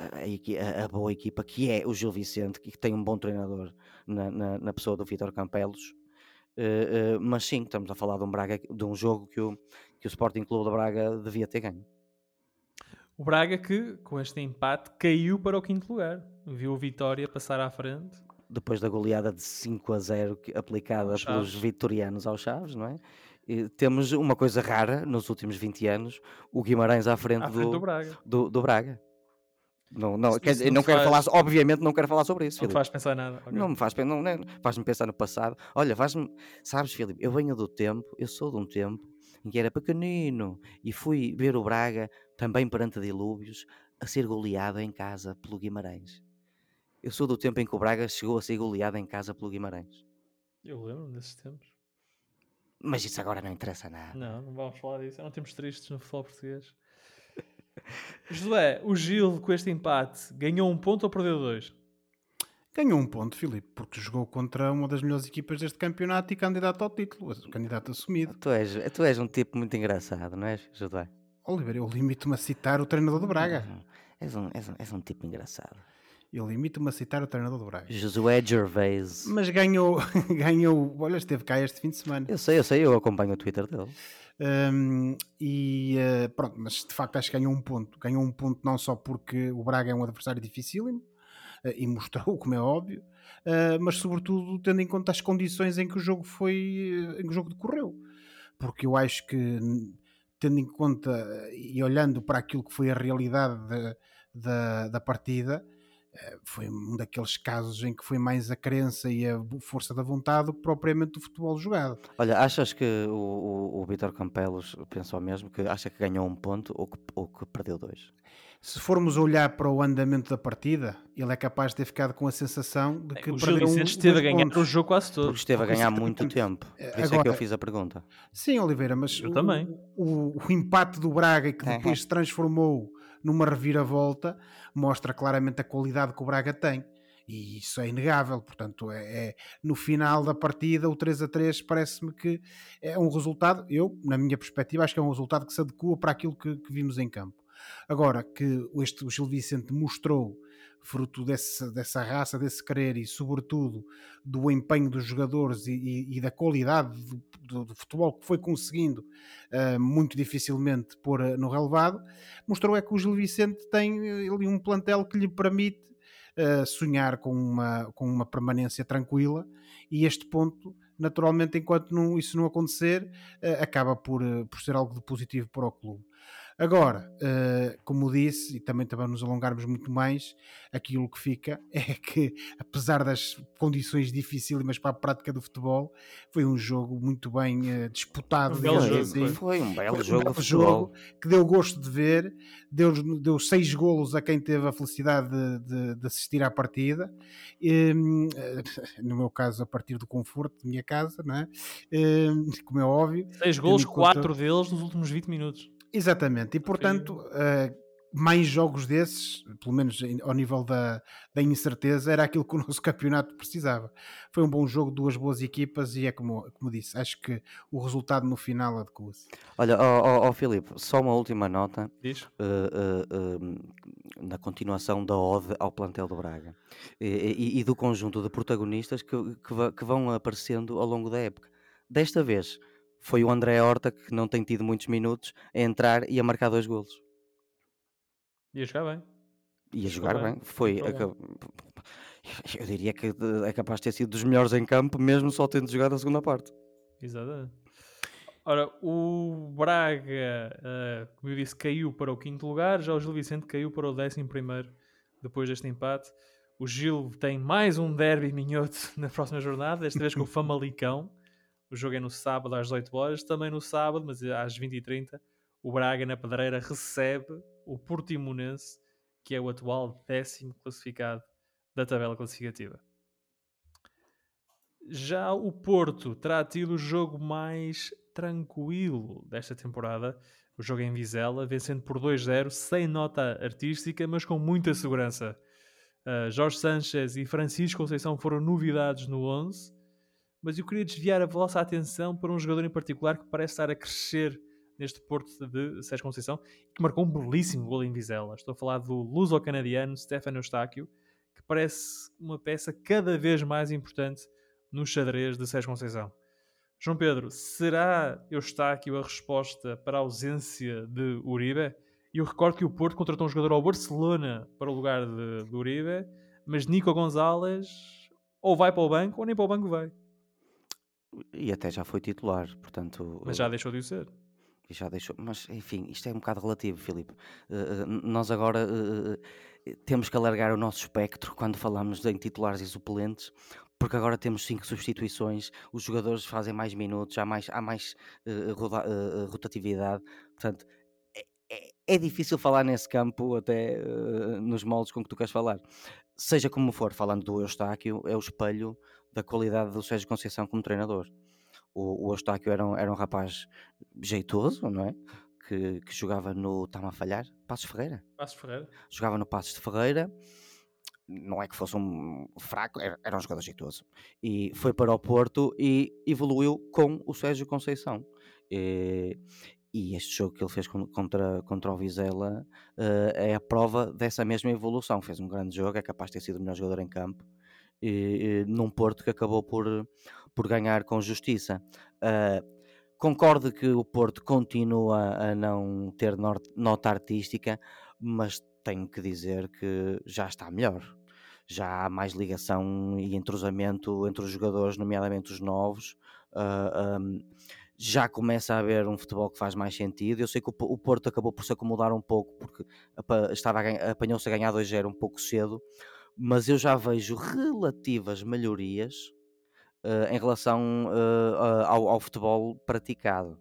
a boa equipa que é o Gil Vicente, que tem um bom treinador na pessoa do Vítor Campelos. Mas sim, estamos a falar de um jogo que o Sporting Clube de Braga devia ter ganho. O Braga que, com este empate, caiu para o 5º lugar. Viu o Vitória passar à frente. Depois da goleada de 5-0 aplicada pelos vitorianos aos Chaves, não é? E temos uma coisa rara nos últimos 20 anos, o Guimarães à frente do Braga. Do Braga. Não quero falar, obviamente não quero falar sobre isso. Não te faz pensar nada. Okay. Não me faz-me pensar no passado. Olha, sabes, Filipe, eu sou de um tempo em que era pequenino e fui ver o Braga também perante dilúvios a ser goleado em casa pelo Guimarães. Eu sou do tempo em que o Braga chegou a ser goleado em casa pelo Guimarães. Eu lembro desses tempos. Mas isso agora não interessa nada. Não vamos falar disso. Não temos tristes no futebol português. Josué, o Gil com este empate ganhou 1 ponto ou perdeu 2? Ganhou 1 ponto, Filipe, porque jogou contra uma das melhores equipas deste campeonato e candidato ao título, candidato assumido. Tu és um tipo muito engraçado, não és, Josué? Oliveira, eu limito-me a citar o treinador do Braga. És um tipo engraçado. Eu limito-me a citar o treinador do Braga. Josué Gervais. Mas ganhou, olha, esteve cá este fim de semana. Eu sei, eu acompanho o Twitter dele. Pronto, mas de facto acho que ganhou 1 ponto. Ganhou 1 ponto não só porque o Braga é um adversário dificílimo, e mostrou, como é óbvio, mas sobretudo tendo em conta as condições em que o jogo decorreu. Porque eu acho que, tendo em conta e olhando para aquilo que foi a realidade da partida, foi um daqueles casos em que foi mais a crença e a força da vontade do que propriamente o futebol jogado. Olha, achas que o Vítor Campelos pensou mesmo que acha que ganhou 1 ponto ou que perdeu 2? Se formos olhar para o andamento da partida, ele é capaz de ter ficado com a sensação de que o Gil Vicente esteve a ganhar o jogo quase todo. Porque esteve a ganhar muito tempo. Por isso é que eu fiz a pergunta. Sim, Oliveira, mas eu também. O empate do Braga, que depois se transformou numa reviravolta, mostra claramente a qualidade que o Braga tem. E isso é inegável. Portanto, no final da partida, o 3-3 parece-me que é um resultado, na minha perspectiva, acho que é um resultado que se adequa para aquilo que vimos em campo. Agora, que o Gil Vicente mostrou, fruto dessa raça, desse querer e sobretudo do empenho dos jogadores e da qualidade do futebol que foi conseguindo muito dificilmente pôr no relevado, mostrou que o Gil Vicente tem ali um plantel que lhe permite sonhar com uma permanência tranquila, e este ponto, naturalmente, enquanto isso não acontecer, acaba por ser algo de positivo para o clube. Agora, como disse, e também nos alongarmos muito mais, aquilo que fica é que, apesar das condições dificílimas para a prática do futebol, foi um jogo muito bem disputado. Foi um belo jogo de futebol. Que deu gosto de ver, deu 6 golos a quem teve a felicidade de assistir à partida, no meu caso a partir do conforto de minha casa, não é? Como é óbvio. 6 golos, 4 deles nos últimos 20 minutos. Exatamente, e portanto mais jogos desses, pelo menos ao nível da incerteza, era aquilo que o nosso campeonato precisava. Foi um bom jogo, duas boas equipas e é como disse, acho que o resultado no final adequa-se. Olha, Filipe, só uma última nota Diz? na continuação da ode ao plantel do Braga e do conjunto de protagonistas que vão aparecendo ao longo da época. Desta vez foi o André Horta, que não tem tido muitos minutos, a entrar e a marcar 2 golos. Ia jogar bem. E a Jogou jogar bem, bem. Foi, entrou bem. eu diria que é capaz de ter sido dos melhores em campo, mesmo só tendo jogado a segunda parte. Exatamente. Ora, o Braga, como eu disse, caiu para o 5º lugar, já o Gil Vicente caiu para o 11º depois deste empate. O Gil tem mais um derby minhoto na próxima jornada, desta vez com o Famalicão. O jogo é no sábado às 18 horas, também no sábado, mas às 20h30, o Braga na Pedreira recebe o Portimonense, que é o atual 10º classificado da tabela classificativa. Já o Porto terá tido o jogo mais tranquilo desta temporada. O jogo em Vizela, vencendo por 2-0, sem nota artística, mas com muita segurança. Jorge Sanchez e Francisco Conceição foram novidades no 11, mas eu queria desviar a vossa atenção para um jogador em particular que parece estar a crescer neste Porto de Sérgio Conceição e que marcou um belíssimo gol em Vizela. Estou a falar do luso-canadiano Stefano Eustáquio, que parece uma peça cada vez mais importante no xadrez de Sérgio Conceição. João Pedro, será Eustáquio a resposta para a ausência de Uribe? E eu recordo que o Porto contratou um jogador ao Barcelona para o lugar de Uribe, mas Nico Gonzalez ou vai para o banco ou nem para o banco vai. E até já foi titular, portanto... Mas já deixou de o ser. Já deixou, mas enfim, isto é um bocado relativo, Filipe. Nós agora temos que alargar o nosso espectro quando falamos em titulares e suplentes, porque agora temos 5 substituições, os jogadores fazem mais minutos, há mais rotatividade, portanto é difícil falar nesse campo, até nos moldes com que tu queres falar. Seja como for, falando do Eustáquio, é o espelho da qualidade do Sérgio Conceição como treinador. O Eustáquio era um rapaz jeitoso, não é? Que jogava no... Está-me a falhar? Passos Ferreira. Passos Ferreira. Jogava no Passos de Ferreira. Não é que fosse um fraco, era um jogador jeitoso. E foi para o Porto e evoluiu com o Sérgio Conceição. E este jogo que ele fez contra o Vizela é a prova dessa mesma evolução. Fez um grande jogo, é capaz de ter sido o melhor jogador em campo. Num Porto que acabou por ganhar com justiça. Concordo que o Porto continua a não ter nota artística, mas tenho que dizer que já está melhor. Já há mais ligação e entrosamento entre os jogadores, nomeadamente os novos. Já começa a haver um futebol que faz mais sentido. Eu sei que o Porto acabou por se acomodar um pouco, porque apanhou-se a ganhar 2-0 um pouco cedo, mas eu já vejo relativas melhorias em relação ao futebol praticado.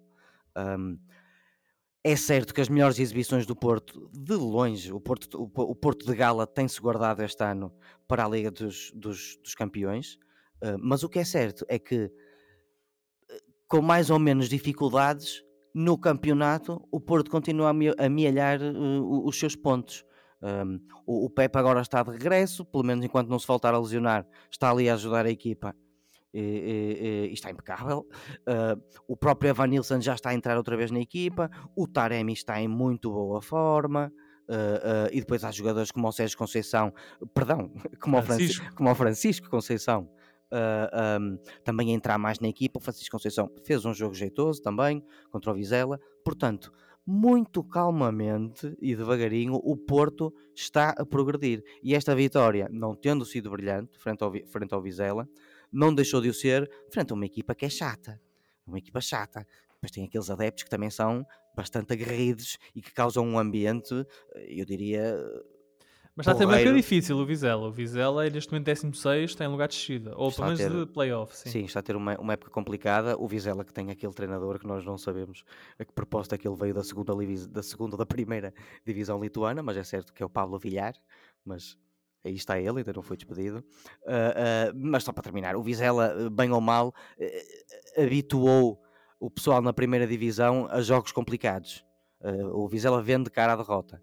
É certo que as melhores exibições do Porto, de longe, o Porto de Gala tem-se guardado este ano para a Liga dos Campeões, mas o que é certo é que, com mais ou menos dificuldades, no campeonato, o Porto continua a amealhar os seus pontos. O Pepe agora está de regresso, pelo menos enquanto não se voltar a lesionar, está ali a ajudar a equipa e está impecável. O próprio Evanilson já está a entrar outra vez na equipa, o Taremi está em muito boa forma. E depois há jogadores como o Sérgio Conceição, como o Francisco Conceição, também a entrar mais na equipa. O Francisco Conceição fez um jogo jeitoso também contra o Vizela. Portanto, muito calmamente e devagarinho o Porto está a progredir, e esta vitória, não tendo sido brilhante frente ao Vizela, não deixou de o ser frente a uma equipa que é chata, depois tem aqueles adeptos que também são bastante aguerridos e que causam um ambiente, eu diria... Mas está também que é difícil o Vizela. O Vizela é neste momento 16º, está em lugar de descida. Ou pelo menos de play-off. Sim, está a ter uma época complicada. O Vizela, que tem aquele treinador que nós não sabemos a que proposta que ele veio da primeira divisão lituana, mas é certo que é o Pablo Villar, mas aí está ele, ainda não foi despedido. Mas só para terminar, o Vizela, bem ou mal, habituou o pessoal na primeira divisão a jogos complicados. O Vizela vende cara à derrota.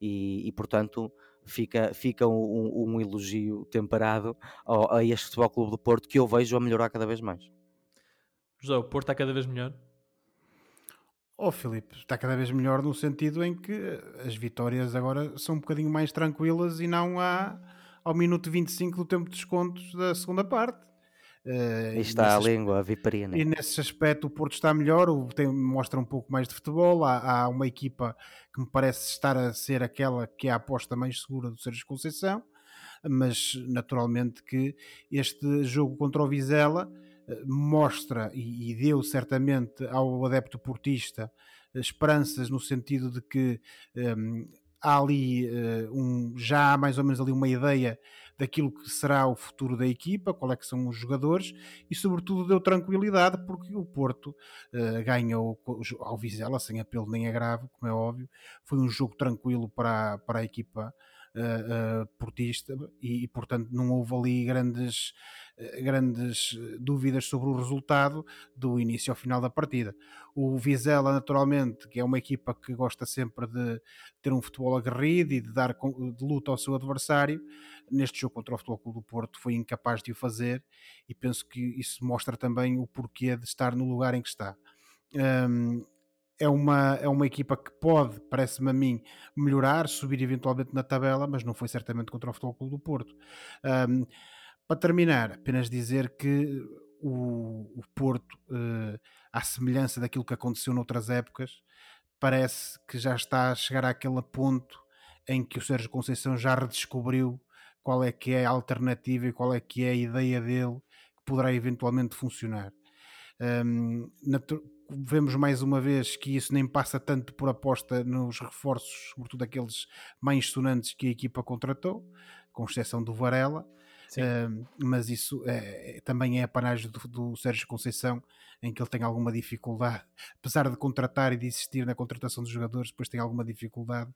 e portanto fica um elogio temperado a este Futebol Clube do Porto, que eu vejo a melhorar cada vez mais. José, o Porto está cada vez melhor. Filipe, está cada vez melhor no sentido em que as vitórias agora são um bocadinho mais tranquilas e não ao minuto 25 do tempo de descontos da segunda parte. Aí E está a nesse língua, a viperina. E nesse aspecto o Porto está melhor, mostra um pouco mais de futebol, há uma equipa que me parece estar a ser aquela que é a aposta mais segura do Sérgio Conceição, mas naturalmente que este jogo contra o Vizela mostra e deu certamente ao adepto portista esperanças no sentido de que há ali já há mais ou menos ali uma ideia daquilo que será o futuro da equipa, qual é que são os jogadores e sobretudo deu tranquilidade porque o Porto ganhou ao Vizela sem apelo nem agravo, como é óbvio, foi um jogo tranquilo para a equipa portista e portanto não houve ali grandes dúvidas sobre o resultado do início ao final da partida. O Vizela naturalmente, que é uma equipa que gosta sempre de ter um futebol aguerrido e de dar de luta ao seu adversário, neste jogo contra o Futebol Clube do Porto foi incapaz de o fazer e penso que isso mostra também o porquê de estar no lugar em que está. Um, é uma equipa que pode, parece-me a mim, melhorar, subir eventualmente na tabela, mas não foi certamente contra o Futebol Clube do Porto. Um, para terminar, apenas dizer que o Porto, à semelhança daquilo que aconteceu noutras épocas, parece que já está a chegar àquele ponto em que o Sérgio Conceição já redescobriu qual é que é a alternativa e qual é que é a ideia dele que poderá eventualmente funcionar. Vemos mais uma vez que isso nem passa tanto por aposta nos reforços, sobretudo aqueles mais sonantes que a equipa contratou, com exceção do Varela. Mas isso também é apanagem do Sérgio Conceição, em que ele tem alguma dificuldade, apesar de contratar e de insistir na contratação dos jogadores, depois tem alguma dificuldade,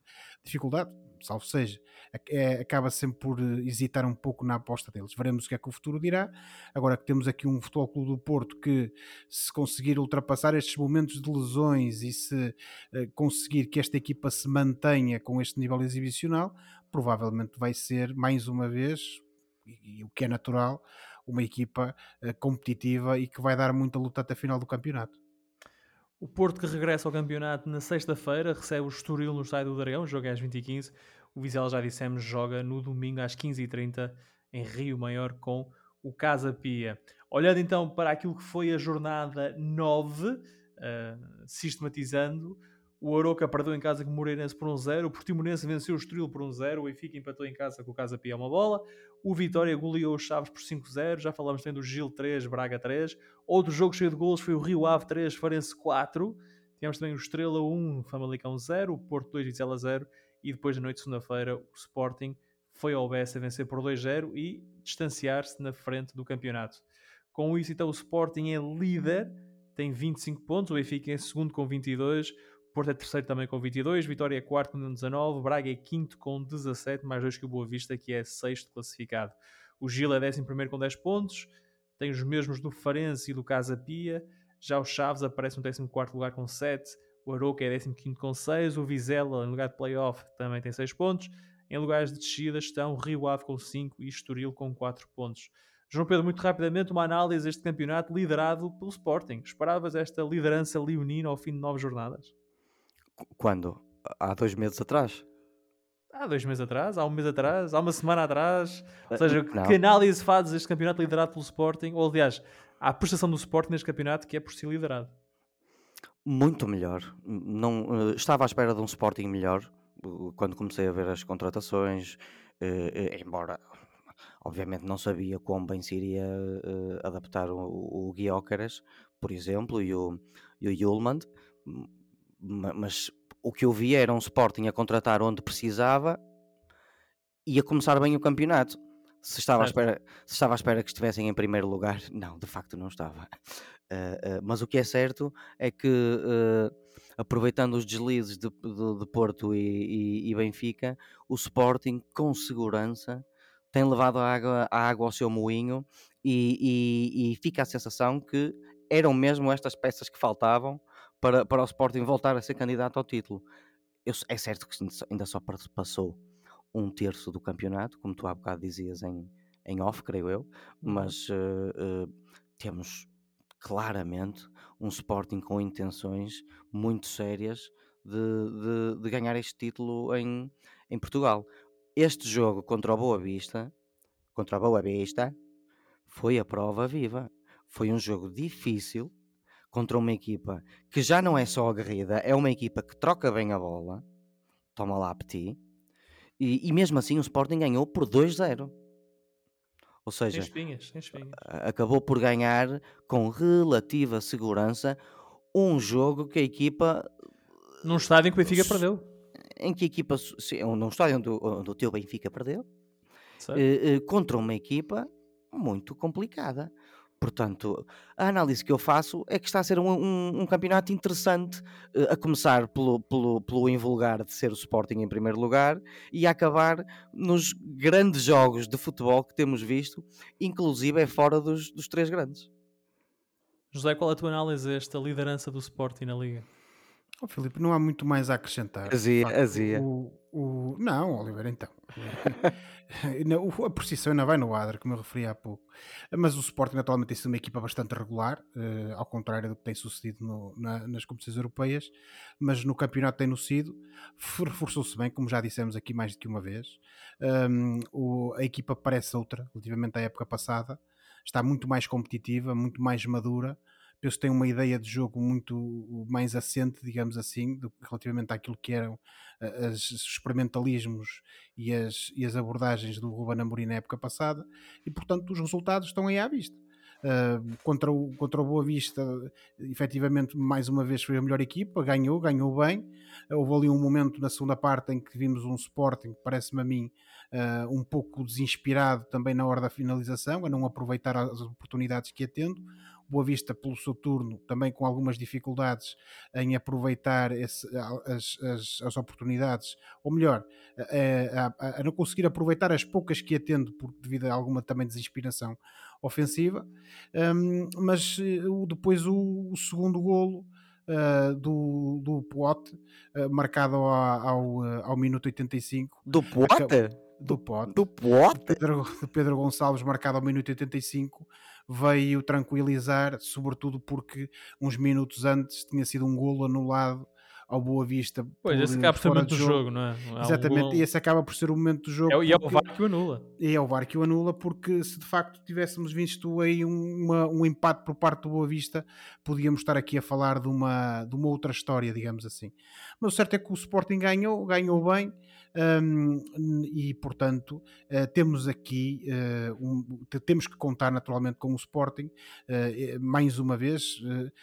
salvo seja, acaba sempre por hesitar um pouco na aposta deles. Veremos o que é que o futuro dirá. Agora que temos aqui um Futebol Clube do Porto que, se conseguir ultrapassar estes momentos de lesões e se conseguir que esta equipa se mantenha com este nível exibicional, provavelmente vai ser mais uma vez, e o que é natural, uma equipa competitiva e que vai dar muita luta até a final do campeonato. O Porto, que regressa ao campeonato na sexta-feira, recebe o Estoril no Estádio do Dragão, o jogo é às 20h15. O Vizela, já dissemos, joga no domingo às 15h30 em Rio Maior com o Casa Pia. Olhando então para aquilo que foi a jornada 9, sistematizando, o Arouca perdeu em casa com o Moreirense por 1-0, o Portimonense venceu o Estoril por 1-0, o Benfica empatou em casa com o Casa Pia uma bola, o Vitória goleou os Chaves por 5-0, já falamos também do Gil 3, Braga 3. Outro jogo cheio de golos foi o Rio Ave 3, Farense 4. Tivemos também o Estrela 1, Famalicão 0, o Porto 2, Vizela 0. E depois da noite de segunda-feira, o Sporting foi ao Bessa vencer por 2-0 e distanciar-se na frente do campeonato. Com isso, então, o Sporting é líder, tem 25 pontos, o Benfica é segundo com 22, o Porto é terceiro também com 22, Vitória é quarto com 19, Braga é quinto com 17, mais 2 que o Boa Vista, que é sexto classificado. O Gil é 11º com 10 pontos, tem os mesmos do Farense e do Casa Pia. Já o Chaves aparece no 14º lugar com 7, o Arouca é 15º com 6, o Vizela, em lugar de play-off, também tem 6 pontos. Em lugares de descida estão Rio Ave com 5 e Estoril com 4 pontos. João Pedro, muito rapidamente, uma análise deste campeonato liderado pelo Sporting. Esperavas esta liderança leonina ao fim de 9 jornadas? Quando? Há 2 meses atrás? Há 2 meses atrás, há um mês atrás, há uma semana atrás. Ou seja, Não. que análise fazes deste campeonato liderado pelo Sporting? Ou, aliás, a prestação do Sporting neste campeonato que é por si liderado? Muito melhor. Não, estava à espera de um Sporting melhor quando comecei a ver as contratações, embora obviamente não sabia quão bem se iria adaptar o Gyökeres, por exemplo, e o Hjulmand, mas o que eu via era um Sporting a contratar onde precisava e a começar bem o campeonato. Se estava à espera que estivessem em primeiro lugar, não, de facto não estava. Mas o que é certo é que, aproveitando os deslizes de Porto e Benfica, o Sporting com segurança tem levado a água ao seu moinho e fica a sensação que eram mesmo estas peças que faltavam para o Sporting voltar a ser candidato ao título. é certo que ainda só passou um terço do campeonato, como tu há bocado dizias em off, creio eu, mas temos claramente um Sporting com intenções muito sérias de ganhar este título em Portugal. Este jogo contra o Boa Vista, foi a prova viva. Foi um jogo difícil contra uma equipa que já não é só aguerrida, é uma equipa que troca bem a bola. Toma lá, Petit. E mesmo assim o Sporting ganhou por 2-0. Ou Sem seja, espinhas, sem espinhas. acabou por ganhar com relativa segurança um jogo que a equipa... Num estádio em que o Benfica perdeu. Em que a equipa... Num estádio onde o teu Benfica perdeu. Contra uma equipa muito complicada. Portanto, a análise que eu faço é que está a ser um campeonato interessante, a começar pelo invulgar de ser o Sporting em primeiro lugar e a acabar nos grandes jogos de futebol que temos visto, inclusive é fora dos três grandes. José, qual é a tua análise a esta liderança do Sporting na Liga? Filipe, não há muito mais a acrescentar. Azia. Não, Oliveira, então. A precisão ainda vai no Adra, como eu referi há pouco. Mas o Sporting atualmente tem sido uma equipa bastante regular, ao contrário do que tem sucedido nas competições europeias, mas no campeonato tem-no sido. Reforçou-se bem, como já dissemos aqui mais do que uma vez. A equipa parece outra, relativamente à época passada. Está muito mais competitiva, muito mais madura. Penso que tem uma ideia de jogo muito mais assente, digamos assim, relativamente àquilo que eram os experimentalismos e as abordagens do Ruben Amorim na época passada, e portanto os resultados estão aí à vista. Contra o Boa Vista, efetivamente, mais uma vez foi a melhor equipa, ganhou bem. Houve ali um momento na segunda parte em que vimos um Sporting, parece-me a mim, um pouco desinspirado também na hora da finalização, a não aproveitar as oportunidades que ia tendo. Boa Vista, pelo seu turno, também com algumas dificuldades em aproveitar as oportunidades, ou melhor, a não conseguir aproveitar as poucas que ia tendo devido a alguma também desinspiração ofensiva. Mas depois o segundo golo do Pote, marcado ao minuto 85. Do Pote? Do Pote. Do Pote? De Pedro Gonçalves, marcado ao minuto 85, veio tranquilizar, sobretudo porque uns minutos antes tinha sido um golo anulado ao Boa Vista. Pois, esse acaba por ser o momento do jogo, não é? Exatamente, e esse acaba por ser o momento do jogo. E é o VAR que o anula. E é o VAR que o anula, porque se de facto tivéssemos visto aí um empate por parte do Boa Vista, podíamos estar aqui a falar de uma outra história, digamos assim. Mas o certo é que o Sporting ganhou bem, e portanto temos aqui temos que contar naturalmente com o Sporting mais uma vez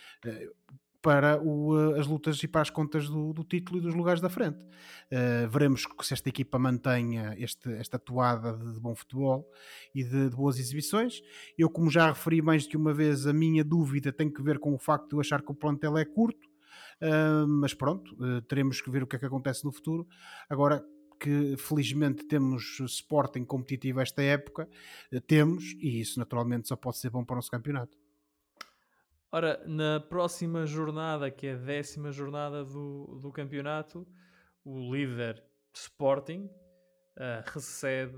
para as lutas e para as contas do título e dos lugares da frente. Veremos se esta equipa mantenha esta toada de bom futebol e de boas exibições. Eu, como já referi mais do que uma vez, a minha dúvida tem que ver com o facto de eu achar que o plantel é curto, mas pronto, teremos que ver o que é que acontece no futuro. Agora que felizmente temos Sporting competitivo esta época, e isso naturalmente só pode ser bom para o nosso campeonato. Ora, na próxima jornada, que é a 10ª jornada do campeonato, o líder Sporting recebe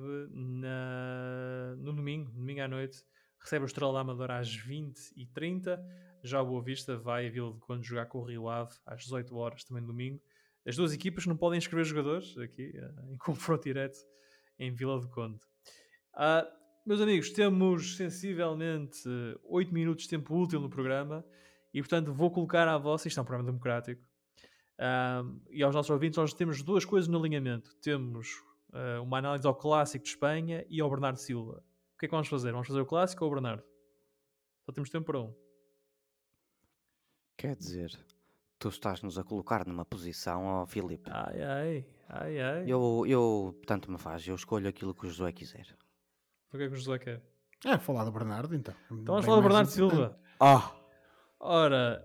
no domingo à noite, recebe o Estrela da Amadora às 20h30. Já o Boa Vista vai a Vila do Conde jogar com o Rio Ave às 18 horas, também domingo. As duas equipas não podem inscrever jogadores aqui em confronto direto em Vila do Conde. Meus amigos, temos sensivelmente 8 minutos de tempo útil no programa e, portanto, vou colocar à vossa, isto é um programa democrático, e aos nossos ouvintes, nós temos duas coisas no alinhamento. Temos uma análise ao Clássico de Espanha e ao Bernardo Silva. O que é que vamos fazer? Vamos fazer o Clássico ou o Bernardo? Só temos tempo para um. Quer dizer, tu estás-nos a colocar numa posição, ó Filipe. Ai. Eu, tanto me faz, eu escolho aquilo que o Josué quiser. O que é que o José quer? Falar do Bernardo, então. Então vamos falar do Bernardo Silva. Ora,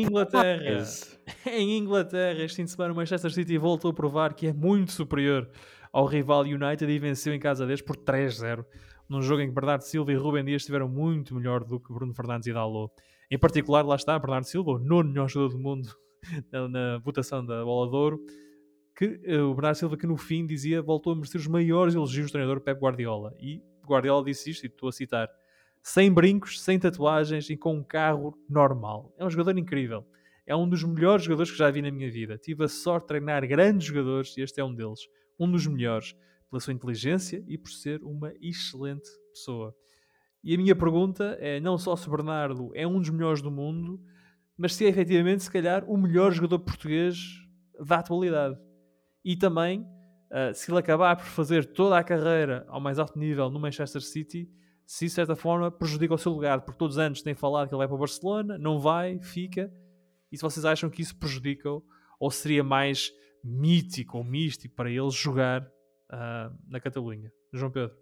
em Inglaterra, este fim de semana o Manchester City voltou a provar que é muito superior ao rival United e venceu em casa deles por 3-0, num jogo em que Bernardo Silva e Rúben Dias estiveram muito melhor do que Bruno Fernandes e Dalot. Em particular, lá está Bernardo Silva, o 9º melhor jogador do mundo na votação da Bola de Ouro, que o Bernardo Silva, que no fim dizia, voltou a merecer os maiores elogios do treinador Pep Guardiola. E Guardiola disse isto, e estou a citar: sem brincos, sem tatuagens e com um carro normal. É um jogador incrível. É um dos melhores jogadores que já vi na minha vida. Tive a sorte de treinar grandes jogadores e este é um deles. Um dos melhores, pela sua inteligência e por ser uma excelente pessoa. E a minha pergunta é não só se Bernardo é um dos melhores do mundo, mas se é efetivamente, se calhar, o melhor jogador português da atualidade. E também, se ele acabar por fazer toda a carreira ao mais alto nível no Manchester City, se isso de certa forma prejudica o seu lugar, porque todos os anos têm falado que ele vai para o Barcelona, não vai, fica, e se vocês acham que isso prejudica-o, ou seria mais mítico ou místico para ele jogar na Catalunha? João Pedro.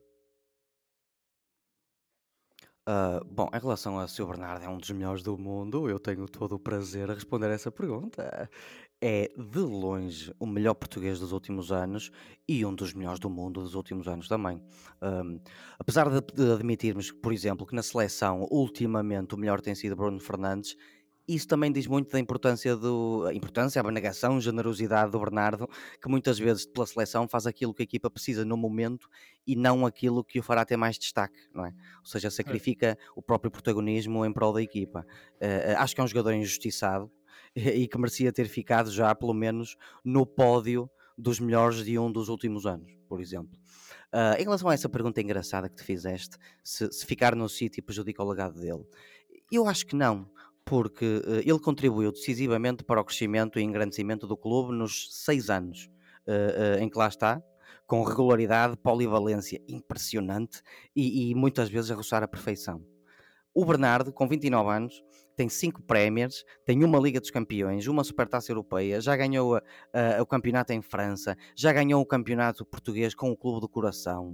Bom, em relação a se o Bernardo é um dos melhores do mundo, eu tenho todo o prazer a responder essa pergunta. É de longe o melhor português dos últimos anos e um dos melhores do mundo dos últimos anos também. Ahm, Apesar de admitirmos, por exemplo, que na seleção ultimamente o melhor tem sido Bruno Fernandes, isso também diz muito da importância, a abnegação, a generosidade do Bernardo, que muitas vezes pela seleção faz aquilo que a equipa precisa no momento e não aquilo que o fará ter mais destaque, não é? Ou seja, sacrifica o próprio protagonismo em prol da equipa. Acho que é um jogador injustiçado e que merecia ter ficado já pelo menos no pódio dos melhores de um dos últimos anos, por exemplo. Em relação a essa pergunta engraçada que te fizeste, se ficar no City prejudica o legado dele, eu acho que não, porque ele contribuiu decisivamente para o crescimento e engrandecimento do clube nos 6 anos em que lá está, com regularidade, polivalência impressionante e muitas vezes a roçar a perfeição. O Bernardo, com 29 anos, tem 5 prémios, tem uma Liga dos Campeões, uma Supertaça Europeia, já ganhou o campeonato em França, já ganhou o campeonato português com o Clube do Coração.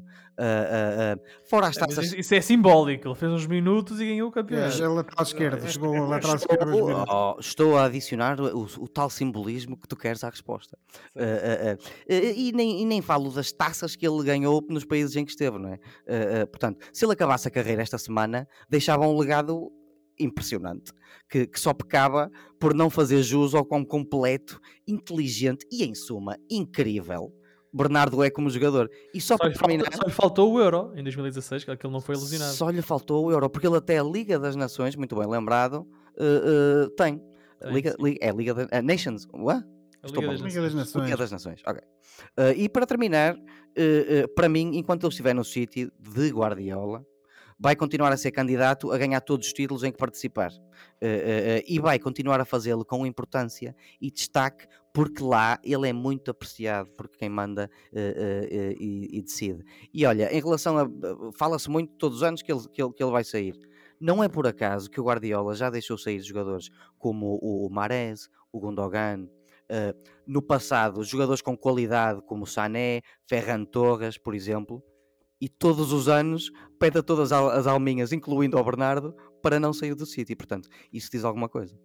Fora as taças... Isso é simbólico. Ele fez uns minutos e ganhou o campeonato. É lateral esquerdo, chegou a lateral esquerdo. Estou a adicionar o tal simbolismo que tu queres à resposta. E nem falo das taças que ele ganhou nos países em que esteve, não é? Portanto, se ele acabasse a carreira esta semana, deixava um legado impressionante, que só pecava por não fazer jus ao quão completo, inteligente e, em suma, incrível Bernardo é como jogador. E só para terminar, só lhe faltou o Euro em 2016, que ele não foi ilusionado. só lhe faltou o Euro, porque ele até a Liga das Nações, muito bem lembrado, tem. Liga Nations. What? Liga das Nações. Liga das Nações, ok. E para terminar, para mim, enquanto ele estiver no City de Guardiola, vai continuar a ser candidato a ganhar todos os títulos em que participar. E vai continuar a fazê-lo com importância e destaque, porque lá ele é muito apreciado por quem manda e decide. E olha, em relação a... Fala-se muito todos os anos que ele vai sair. Não é por acaso que o Guardiola já deixou sair jogadores como o Mahrez, o Gundogan, no passado, jogadores com qualidade como o Sané, Ferran Torres, por exemplo, e todos os anos pede a todas as alminhas, incluindo ao Bernardo, para não sair do City. Portanto, isso diz alguma coisa.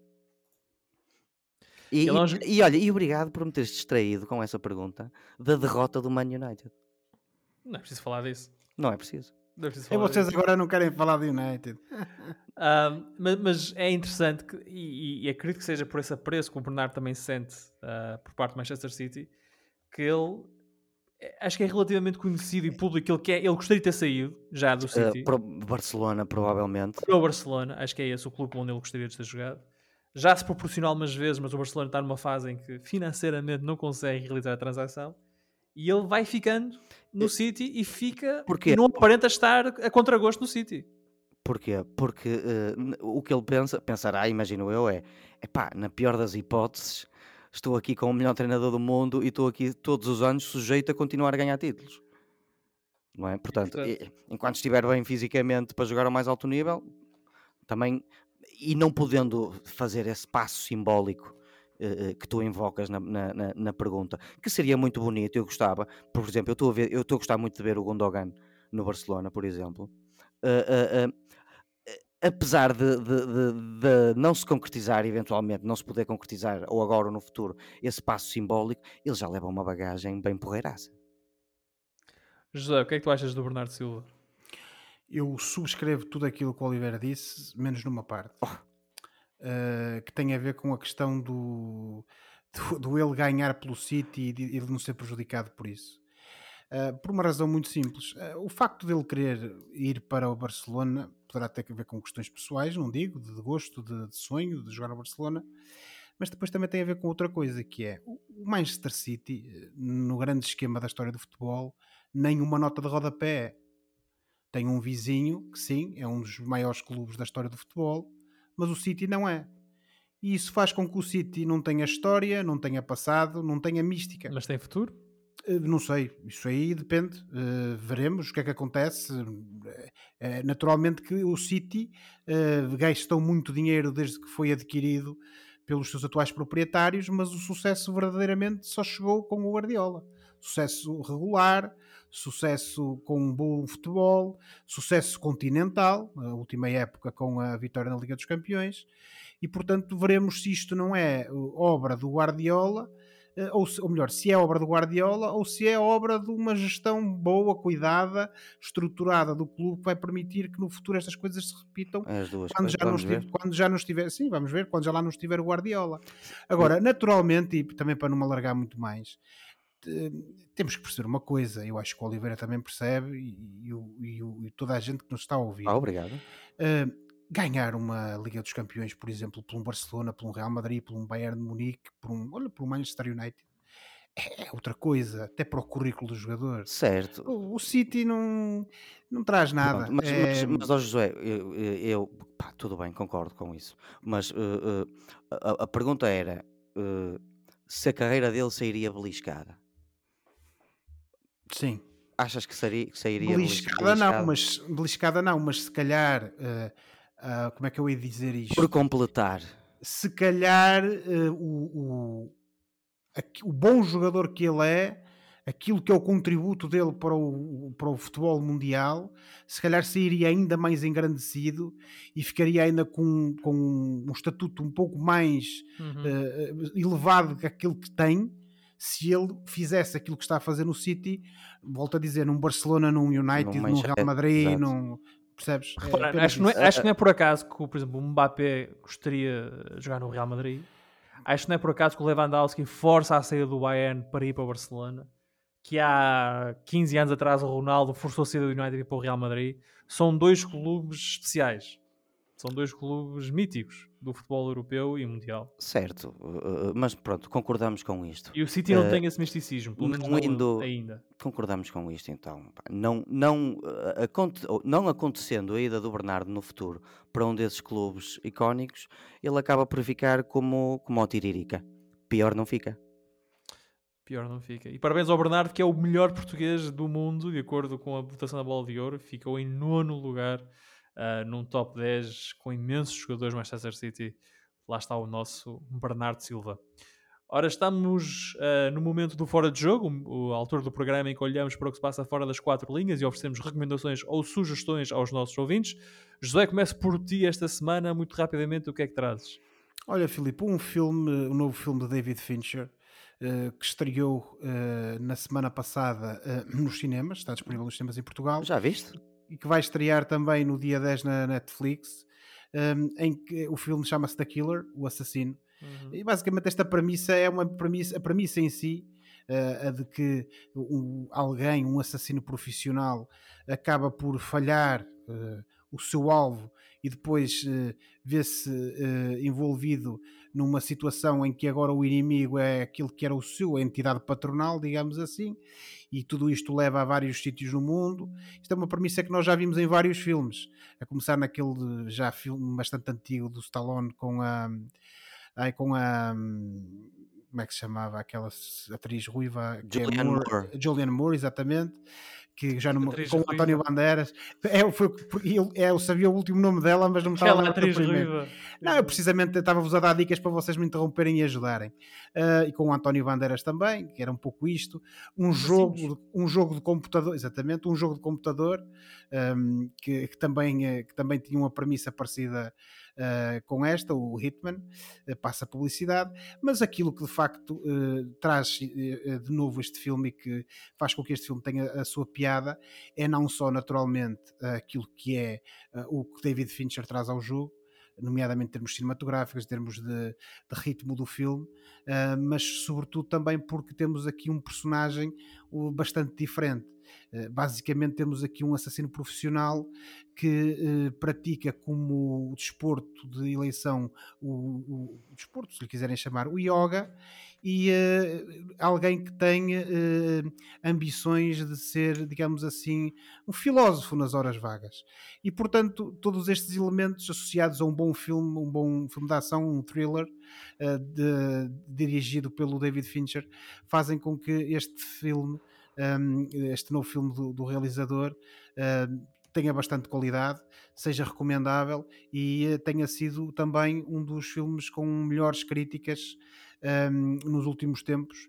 E olha, e obrigado por me teres distraído com essa pergunta da derrota do Man United. Não é preciso falar disso. Não é preciso. E vocês agora não querem falar do United. Mas é interessante e acredito que seja por esse apreço que o Bernardo também sente por parte do Manchester City, que ele acho que é relativamente conhecido e público. Ele gostaria de ter saído já do City. Para o Barcelona, provavelmente. Para o Barcelona, acho que é esse o clube onde ele gostaria de ter jogado. Já se proporcionou algumas vezes, mas o Barcelona está numa fase em que financeiramente não consegue realizar a transação. E ele vai ficando no City e fica... Porquê? Não aparenta estar a contragosto no City. Porquê? Porque o que ele pensará, imagino eu, epá, na pior das hipóteses, estou aqui com o melhor treinador do mundo e estou aqui todos os anos sujeito a continuar a ganhar títulos. Não é? Portanto, enquanto estiver bem fisicamente para jogar ao mais alto nível, também, e não podendo fazer esse passo simbólico que tu invocas na pergunta, que seria muito bonito, eu gostava, por exemplo, eu estou a gostar muito de ver o Gundogan no Barcelona, por exemplo. Apesar de não se concretizar, eventualmente, não se poder concretizar, ou agora ou no futuro, esse passo simbólico, ele já leva uma bagagem bem porreiraça. José, o que é que tu achas do Bernardo Silva? Eu subscrevo tudo aquilo que o Oliveira disse, menos numa parte. Que tem a ver com a questão do ele ganhar pelo City e de ele não ser prejudicado por isso. Por uma razão muito simples. O facto dele querer ir para o Barcelona poderá ter a ver com questões pessoais, não digo, de gosto, de sonho, de jogar no Barcelona, mas depois também tem a ver com outra coisa, que é o Manchester City, no grande esquema da história do futebol, nem uma nota de rodapé é. Tem um vizinho que sim, é um dos maiores clubes da história do futebol, mas o City não é. E isso faz com que o City não tenha história, não tenha passado, não tenha mística. Mas tem futuro? Não sei, isso aí depende. Veremos o que é que acontece. Naturalmente que o City gastou muito dinheiro desde que foi adquirido pelos seus atuais proprietários, mas o sucesso verdadeiramente só chegou com o Guardiola. Sucesso regular, sucesso com um bom futebol, sucesso continental, a última época com a vitória na Liga dos Campeões, e portanto veremos se isto não é obra do Guardiola, ou melhor, se é obra do Guardiola ou se é obra de uma gestão boa, cuidada, estruturada do clube que vai permitir que no futuro estas coisas se repitam As duas quando coisas, já, não vamos ver. estiver, quando já não estiver, sim, vamos ver, quando já lá não estiver o Guardiola. Agora, naturalmente, e também para não me alargar muito mais, temos que perceber uma coisa, eu acho que o Oliveira também percebe e toda a gente que nos está a ouvir. Obrigado. Ganhar uma Liga dos Campeões, por exemplo, por um Barcelona, por um Real Madrid, por um Bayern de Munique, por um Manchester United, é outra coisa, até para o currículo do jogador. Certo. O City não traz nada. Pronto, mas ó José, pá, tudo bem, concordo com isso. Mas a pergunta era se a carreira dele sairia beliscada. Sim. Achas que sairia beliscada não, mas se calhar, como é que eu ia dizer isto? Por completar. Se calhar o bom jogador que ele é, aquilo que é o contributo dele para o futebol mundial, se calhar sairia ainda mais engrandecido e ficaria ainda com um estatuto um pouco mais elevado que aquilo que tem, se ele fizesse aquilo que está a fazer no City, volto a dizer, num Barcelona, num United, num Real Madrid, percebes? Acho que não é por acaso que, por exemplo, o Mbappé gostaria de jogar no Real Madrid. Acho que não é por acaso que o Lewandowski força a saída do Bayern para ir para o Barcelona, que há 15 anos atrás o Ronaldo forçou a saída do United para o Real Madrid. São dois clubes especiais. São dois clubes míticos do futebol europeu e mundial. Certo, mas pronto, concordamos com isto. E o City não tem esse misticismo, pelo menos não ainda. Concordamos com isto então. Não acontecendo a ida do Bernardo no futuro para um desses clubes icónicos, ele acaba por ficar como o Tiririca. Pior não fica. Pior não fica. E parabéns ao Bernardo, que é o melhor português do mundo, de acordo com a votação da Bola de Ouro. Ficou em 9º lugar num top 10 com imensos jogadores Manchester City. Lá está o nosso Bernardo Silva. Ora, estamos no momento do Fora de Jogo, a altura do programa em que olhamos para o que se passa fora das 4 linhas e oferecemos recomendações ou sugestões aos nossos ouvintes. José, começo por ti esta semana, muito rapidamente, o que é que trazes? Olha, Filipe, um novo filme de David Fincher, que estreou na semana passada nos cinemas, está disponível nos cinemas em Portugal. Já viste? E que vai estrear também no dia 10 na Netflix, em que o filme chama-se The Killer, o assassino. E basicamente esta premissa é a premissa em si, a de que um assassino profissional, acaba por falhar o seu alvo e depois vê-se envolvido numa situação em que agora o inimigo é aquilo que era a entidade patronal, digamos assim, e tudo isto leva a vários sítios no mundo. Isto é uma premissa que nós já vimos em vários filmes, a começar naquele filme bastante antigo do Stallone com a como é que se chamava aquela atriz ruiva? Julianne Moore, exatamente. Que já não, com o António Bandeiras. Eu sabia o último nome dela, mas não me estava a lembrar do primeiro. Não, eu precisamente estava-vos a dar dicas para vocês me interromperem e ajudarem. E com o António Bandeiras também, que era um pouco isto. Um jogo de computador, exatamente, um jogo de computador que também tinha uma premissa parecida com esta, o Hitman, passa publicidade, mas aquilo que de facto traz de novo este filme e que faz com que este filme tenha a sua piada é não só naturalmente aquilo que é o que David Fincher traz ao jogo, nomeadamente em termos cinematográficos, em termos de ritmo do filme, mas sobretudo também porque temos aqui um personagem bastante diferente. Basicamente temos aqui um assassino profissional que pratica como desporto de eleição o desporto, se lhe quiserem chamar, o yoga, e alguém que tem ambições de ser, digamos assim, um filósofo nas horas vagas. E, portanto, todos estes elementos associados a um bom filme de ação, um thriller, dirigido pelo David Fincher, fazem com que este filme, este novo filme do realizador, tenha bastante qualidade, seja recomendável e tenha sido também um dos filmes com melhores críticas nos últimos tempos,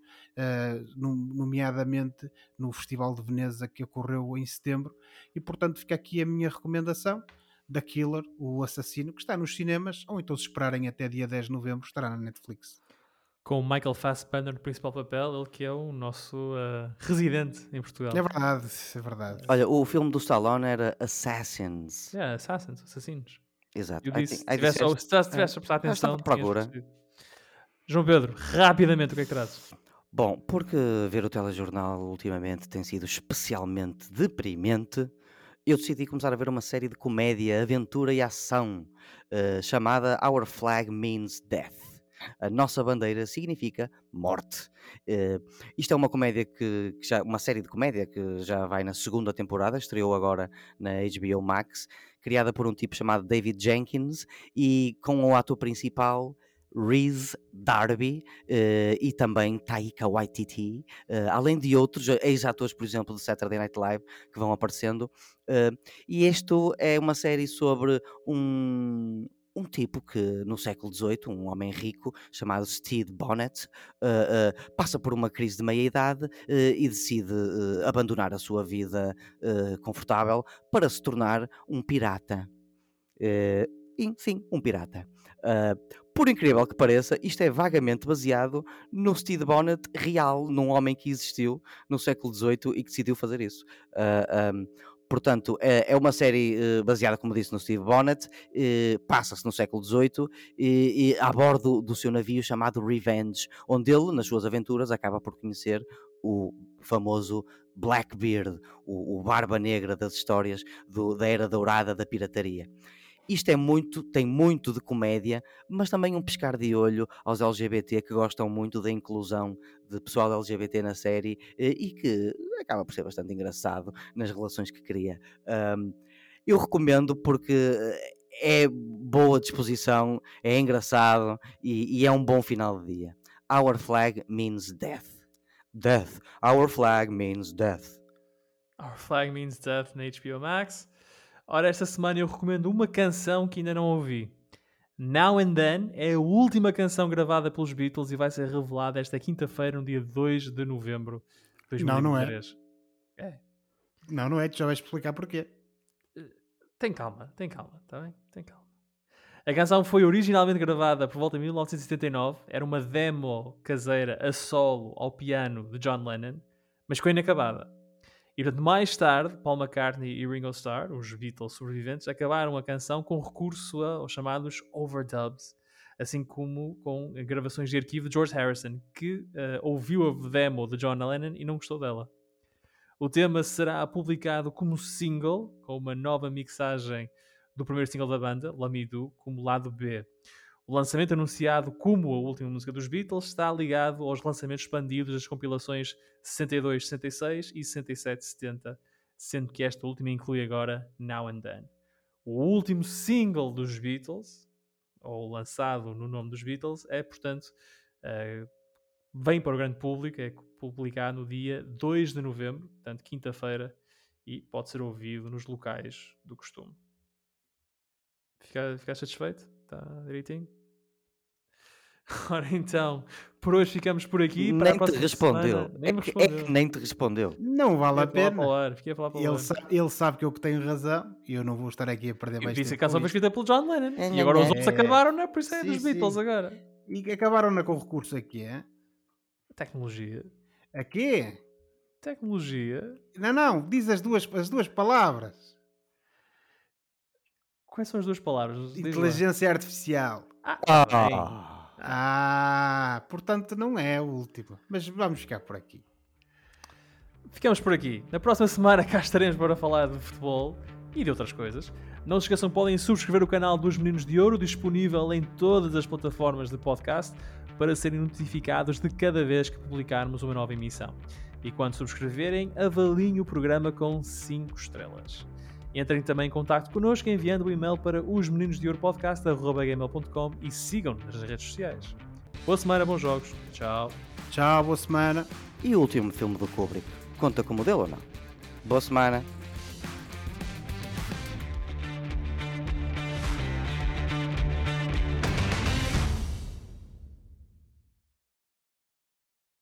nomeadamente no Festival de Veneza que ocorreu em setembro, e portanto fica aqui a minha recomendação da Killer, o assassino, que está nos cinemas, ou então se esperarem até dia 10 de novembro estará na Netflix. Com o Michael Fassbender no principal papel, ele que é o nosso residente em Portugal. É verdade, é verdade. Olha, o filme do Stallone era Assassins. Assassinos. Exato. Eu disse, se disseste- tivesse a prestar eu estava atenção, à tinhas procura. percebido. João Pedro, rapidamente, o que é que trazes? Bom, porque ver o telejornal ultimamente tem sido especialmente deprimente, eu decidi começar a ver uma série de comédia, aventura e ação chamada Our Flag Means Death. A nossa bandeira significa morte. Isto é uma comédia uma série de comédia que já vai na segunda temporada, estreou agora na HBO Max, criada por um tipo chamado David Jenkins e com o ator principal Rhys Darby e também Taika Waititi, além de outros ex-atores, por exemplo, do Saturday Night Live, que vão aparecendo. E isto é uma série sobre um tipo que no século XVIII, um homem rico chamado Stede Bonnet, passa por uma crise de meia-idade e decide abandonar a sua vida confortável para se tornar um pirata. Sim, um pirata. Por incrível que pareça, isto é vagamente baseado no Stede Bonnet real, num homem que existiu no século XVIII e que decidiu fazer isso. Portanto, é uma série baseada, como disse, no Stede Bonnet, passa-se no século XVIII e a bordo do seu navio chamado Revenge, onde ele, nas suas aventuras, acaba por conhecer o famoso Blackbeard, o Barba Negra das histórias da Era Dourada da pirataria. Isto tem muito de comédia, mas também um piscar de olho aos LGBT que gostam muito da inclusão de pessoal LGBT na série e que acaba por ser bastante engraçado nas relações que cria. Eu recomendo porque é boa disposição, é engraçado e é um bom final de dia. Our flag means death. Death. Our flag means death. Our Flag Means Death na HBO Max. Ora, esta semana eu recomendo uma canção que ainda não ouvi. Now and Then é a última canção gravada pelos Beatles e vai ser revelada esta quinta-feira, no dia 2 de novembro de Não é. 2023. É. Não é, tu já vais explicar porquê. Tem calma, tá bem? Tem calma. A canção foi originalmente gravada por volta de 1979, era uma demo caseira a solo ao piano de John Lennon, mas ficou inacabada. E portanto, mais tarde, Paul McCartney e Ringo Starr, os Beatles sobreviventes, acabaram a canção com recurso aos chamados overdubs, assim como com gravações de arquivo de George Harrison, que ouviu a demo de John Lennon e não gostou dela. O tema será publicado como single, com uma nova mixagem do primeiro single da banda, Lamido, como lado B. O lançamento anunciado como a última música dos Beatles está ligado aos lançamentos expandidos das compilações 62, 66 e 67, 70, sendo que esta última inclui agora Now and Then. O último single dos Beatles, ou lançado no nome dos Beatles, é, portanto, vem para o grande público, é publicado no dia 2 de novembro, portanto, quinta-feira, e pode ser ouvido nos locais do costume. Ficaste satisfeito? Está direitinho? Ora então, por hoje ficamos por aqui. Para Nem a próxima te respondeu. semana, nem me É respondeu. que nem te respondeu. Não vale a pena. Fiquei a falar para o ar. Ele sabe que eu que tenho razão e eu não vou estar aqui a perder Eu mais disse que a tempo. canção foi com isto. escrita pelo John Lennon. E agora os outros acabaram, não é? Por isso é Sim, dos Beatles sim. agora. E acabaram com o recurso aqui, é? Tecnologia. Aqui? Tecnologia. Não, diz as duas palavras. Quais são as duas palavras? Diz lá. Inteligência artificial. Bem. Portanto não é o último. Mas vamos ficar por aqui. Ficamos por aqui. Na próxima semana cá estaremos para falar de futebol e de outras coisas. Não se esqueçam, podem subscrever o canal dos Meninos de Ouro, disponível em todas as plataformas de podcast, para serem notificados de cada vez que publicarmos uma nova emissão. E quando subscreverem, avaliem o programa com 5 estrelas. Entrem também em contacto connosco enviando o e-mail para osmeninosdeouropodcast@gmail.com e sigam-nos nas redes sociais. Boa semana, bons jogos. Tchau. Tchau, boa semana. E o último filme do Kubrick? Conta como dele ou não? Boa semana.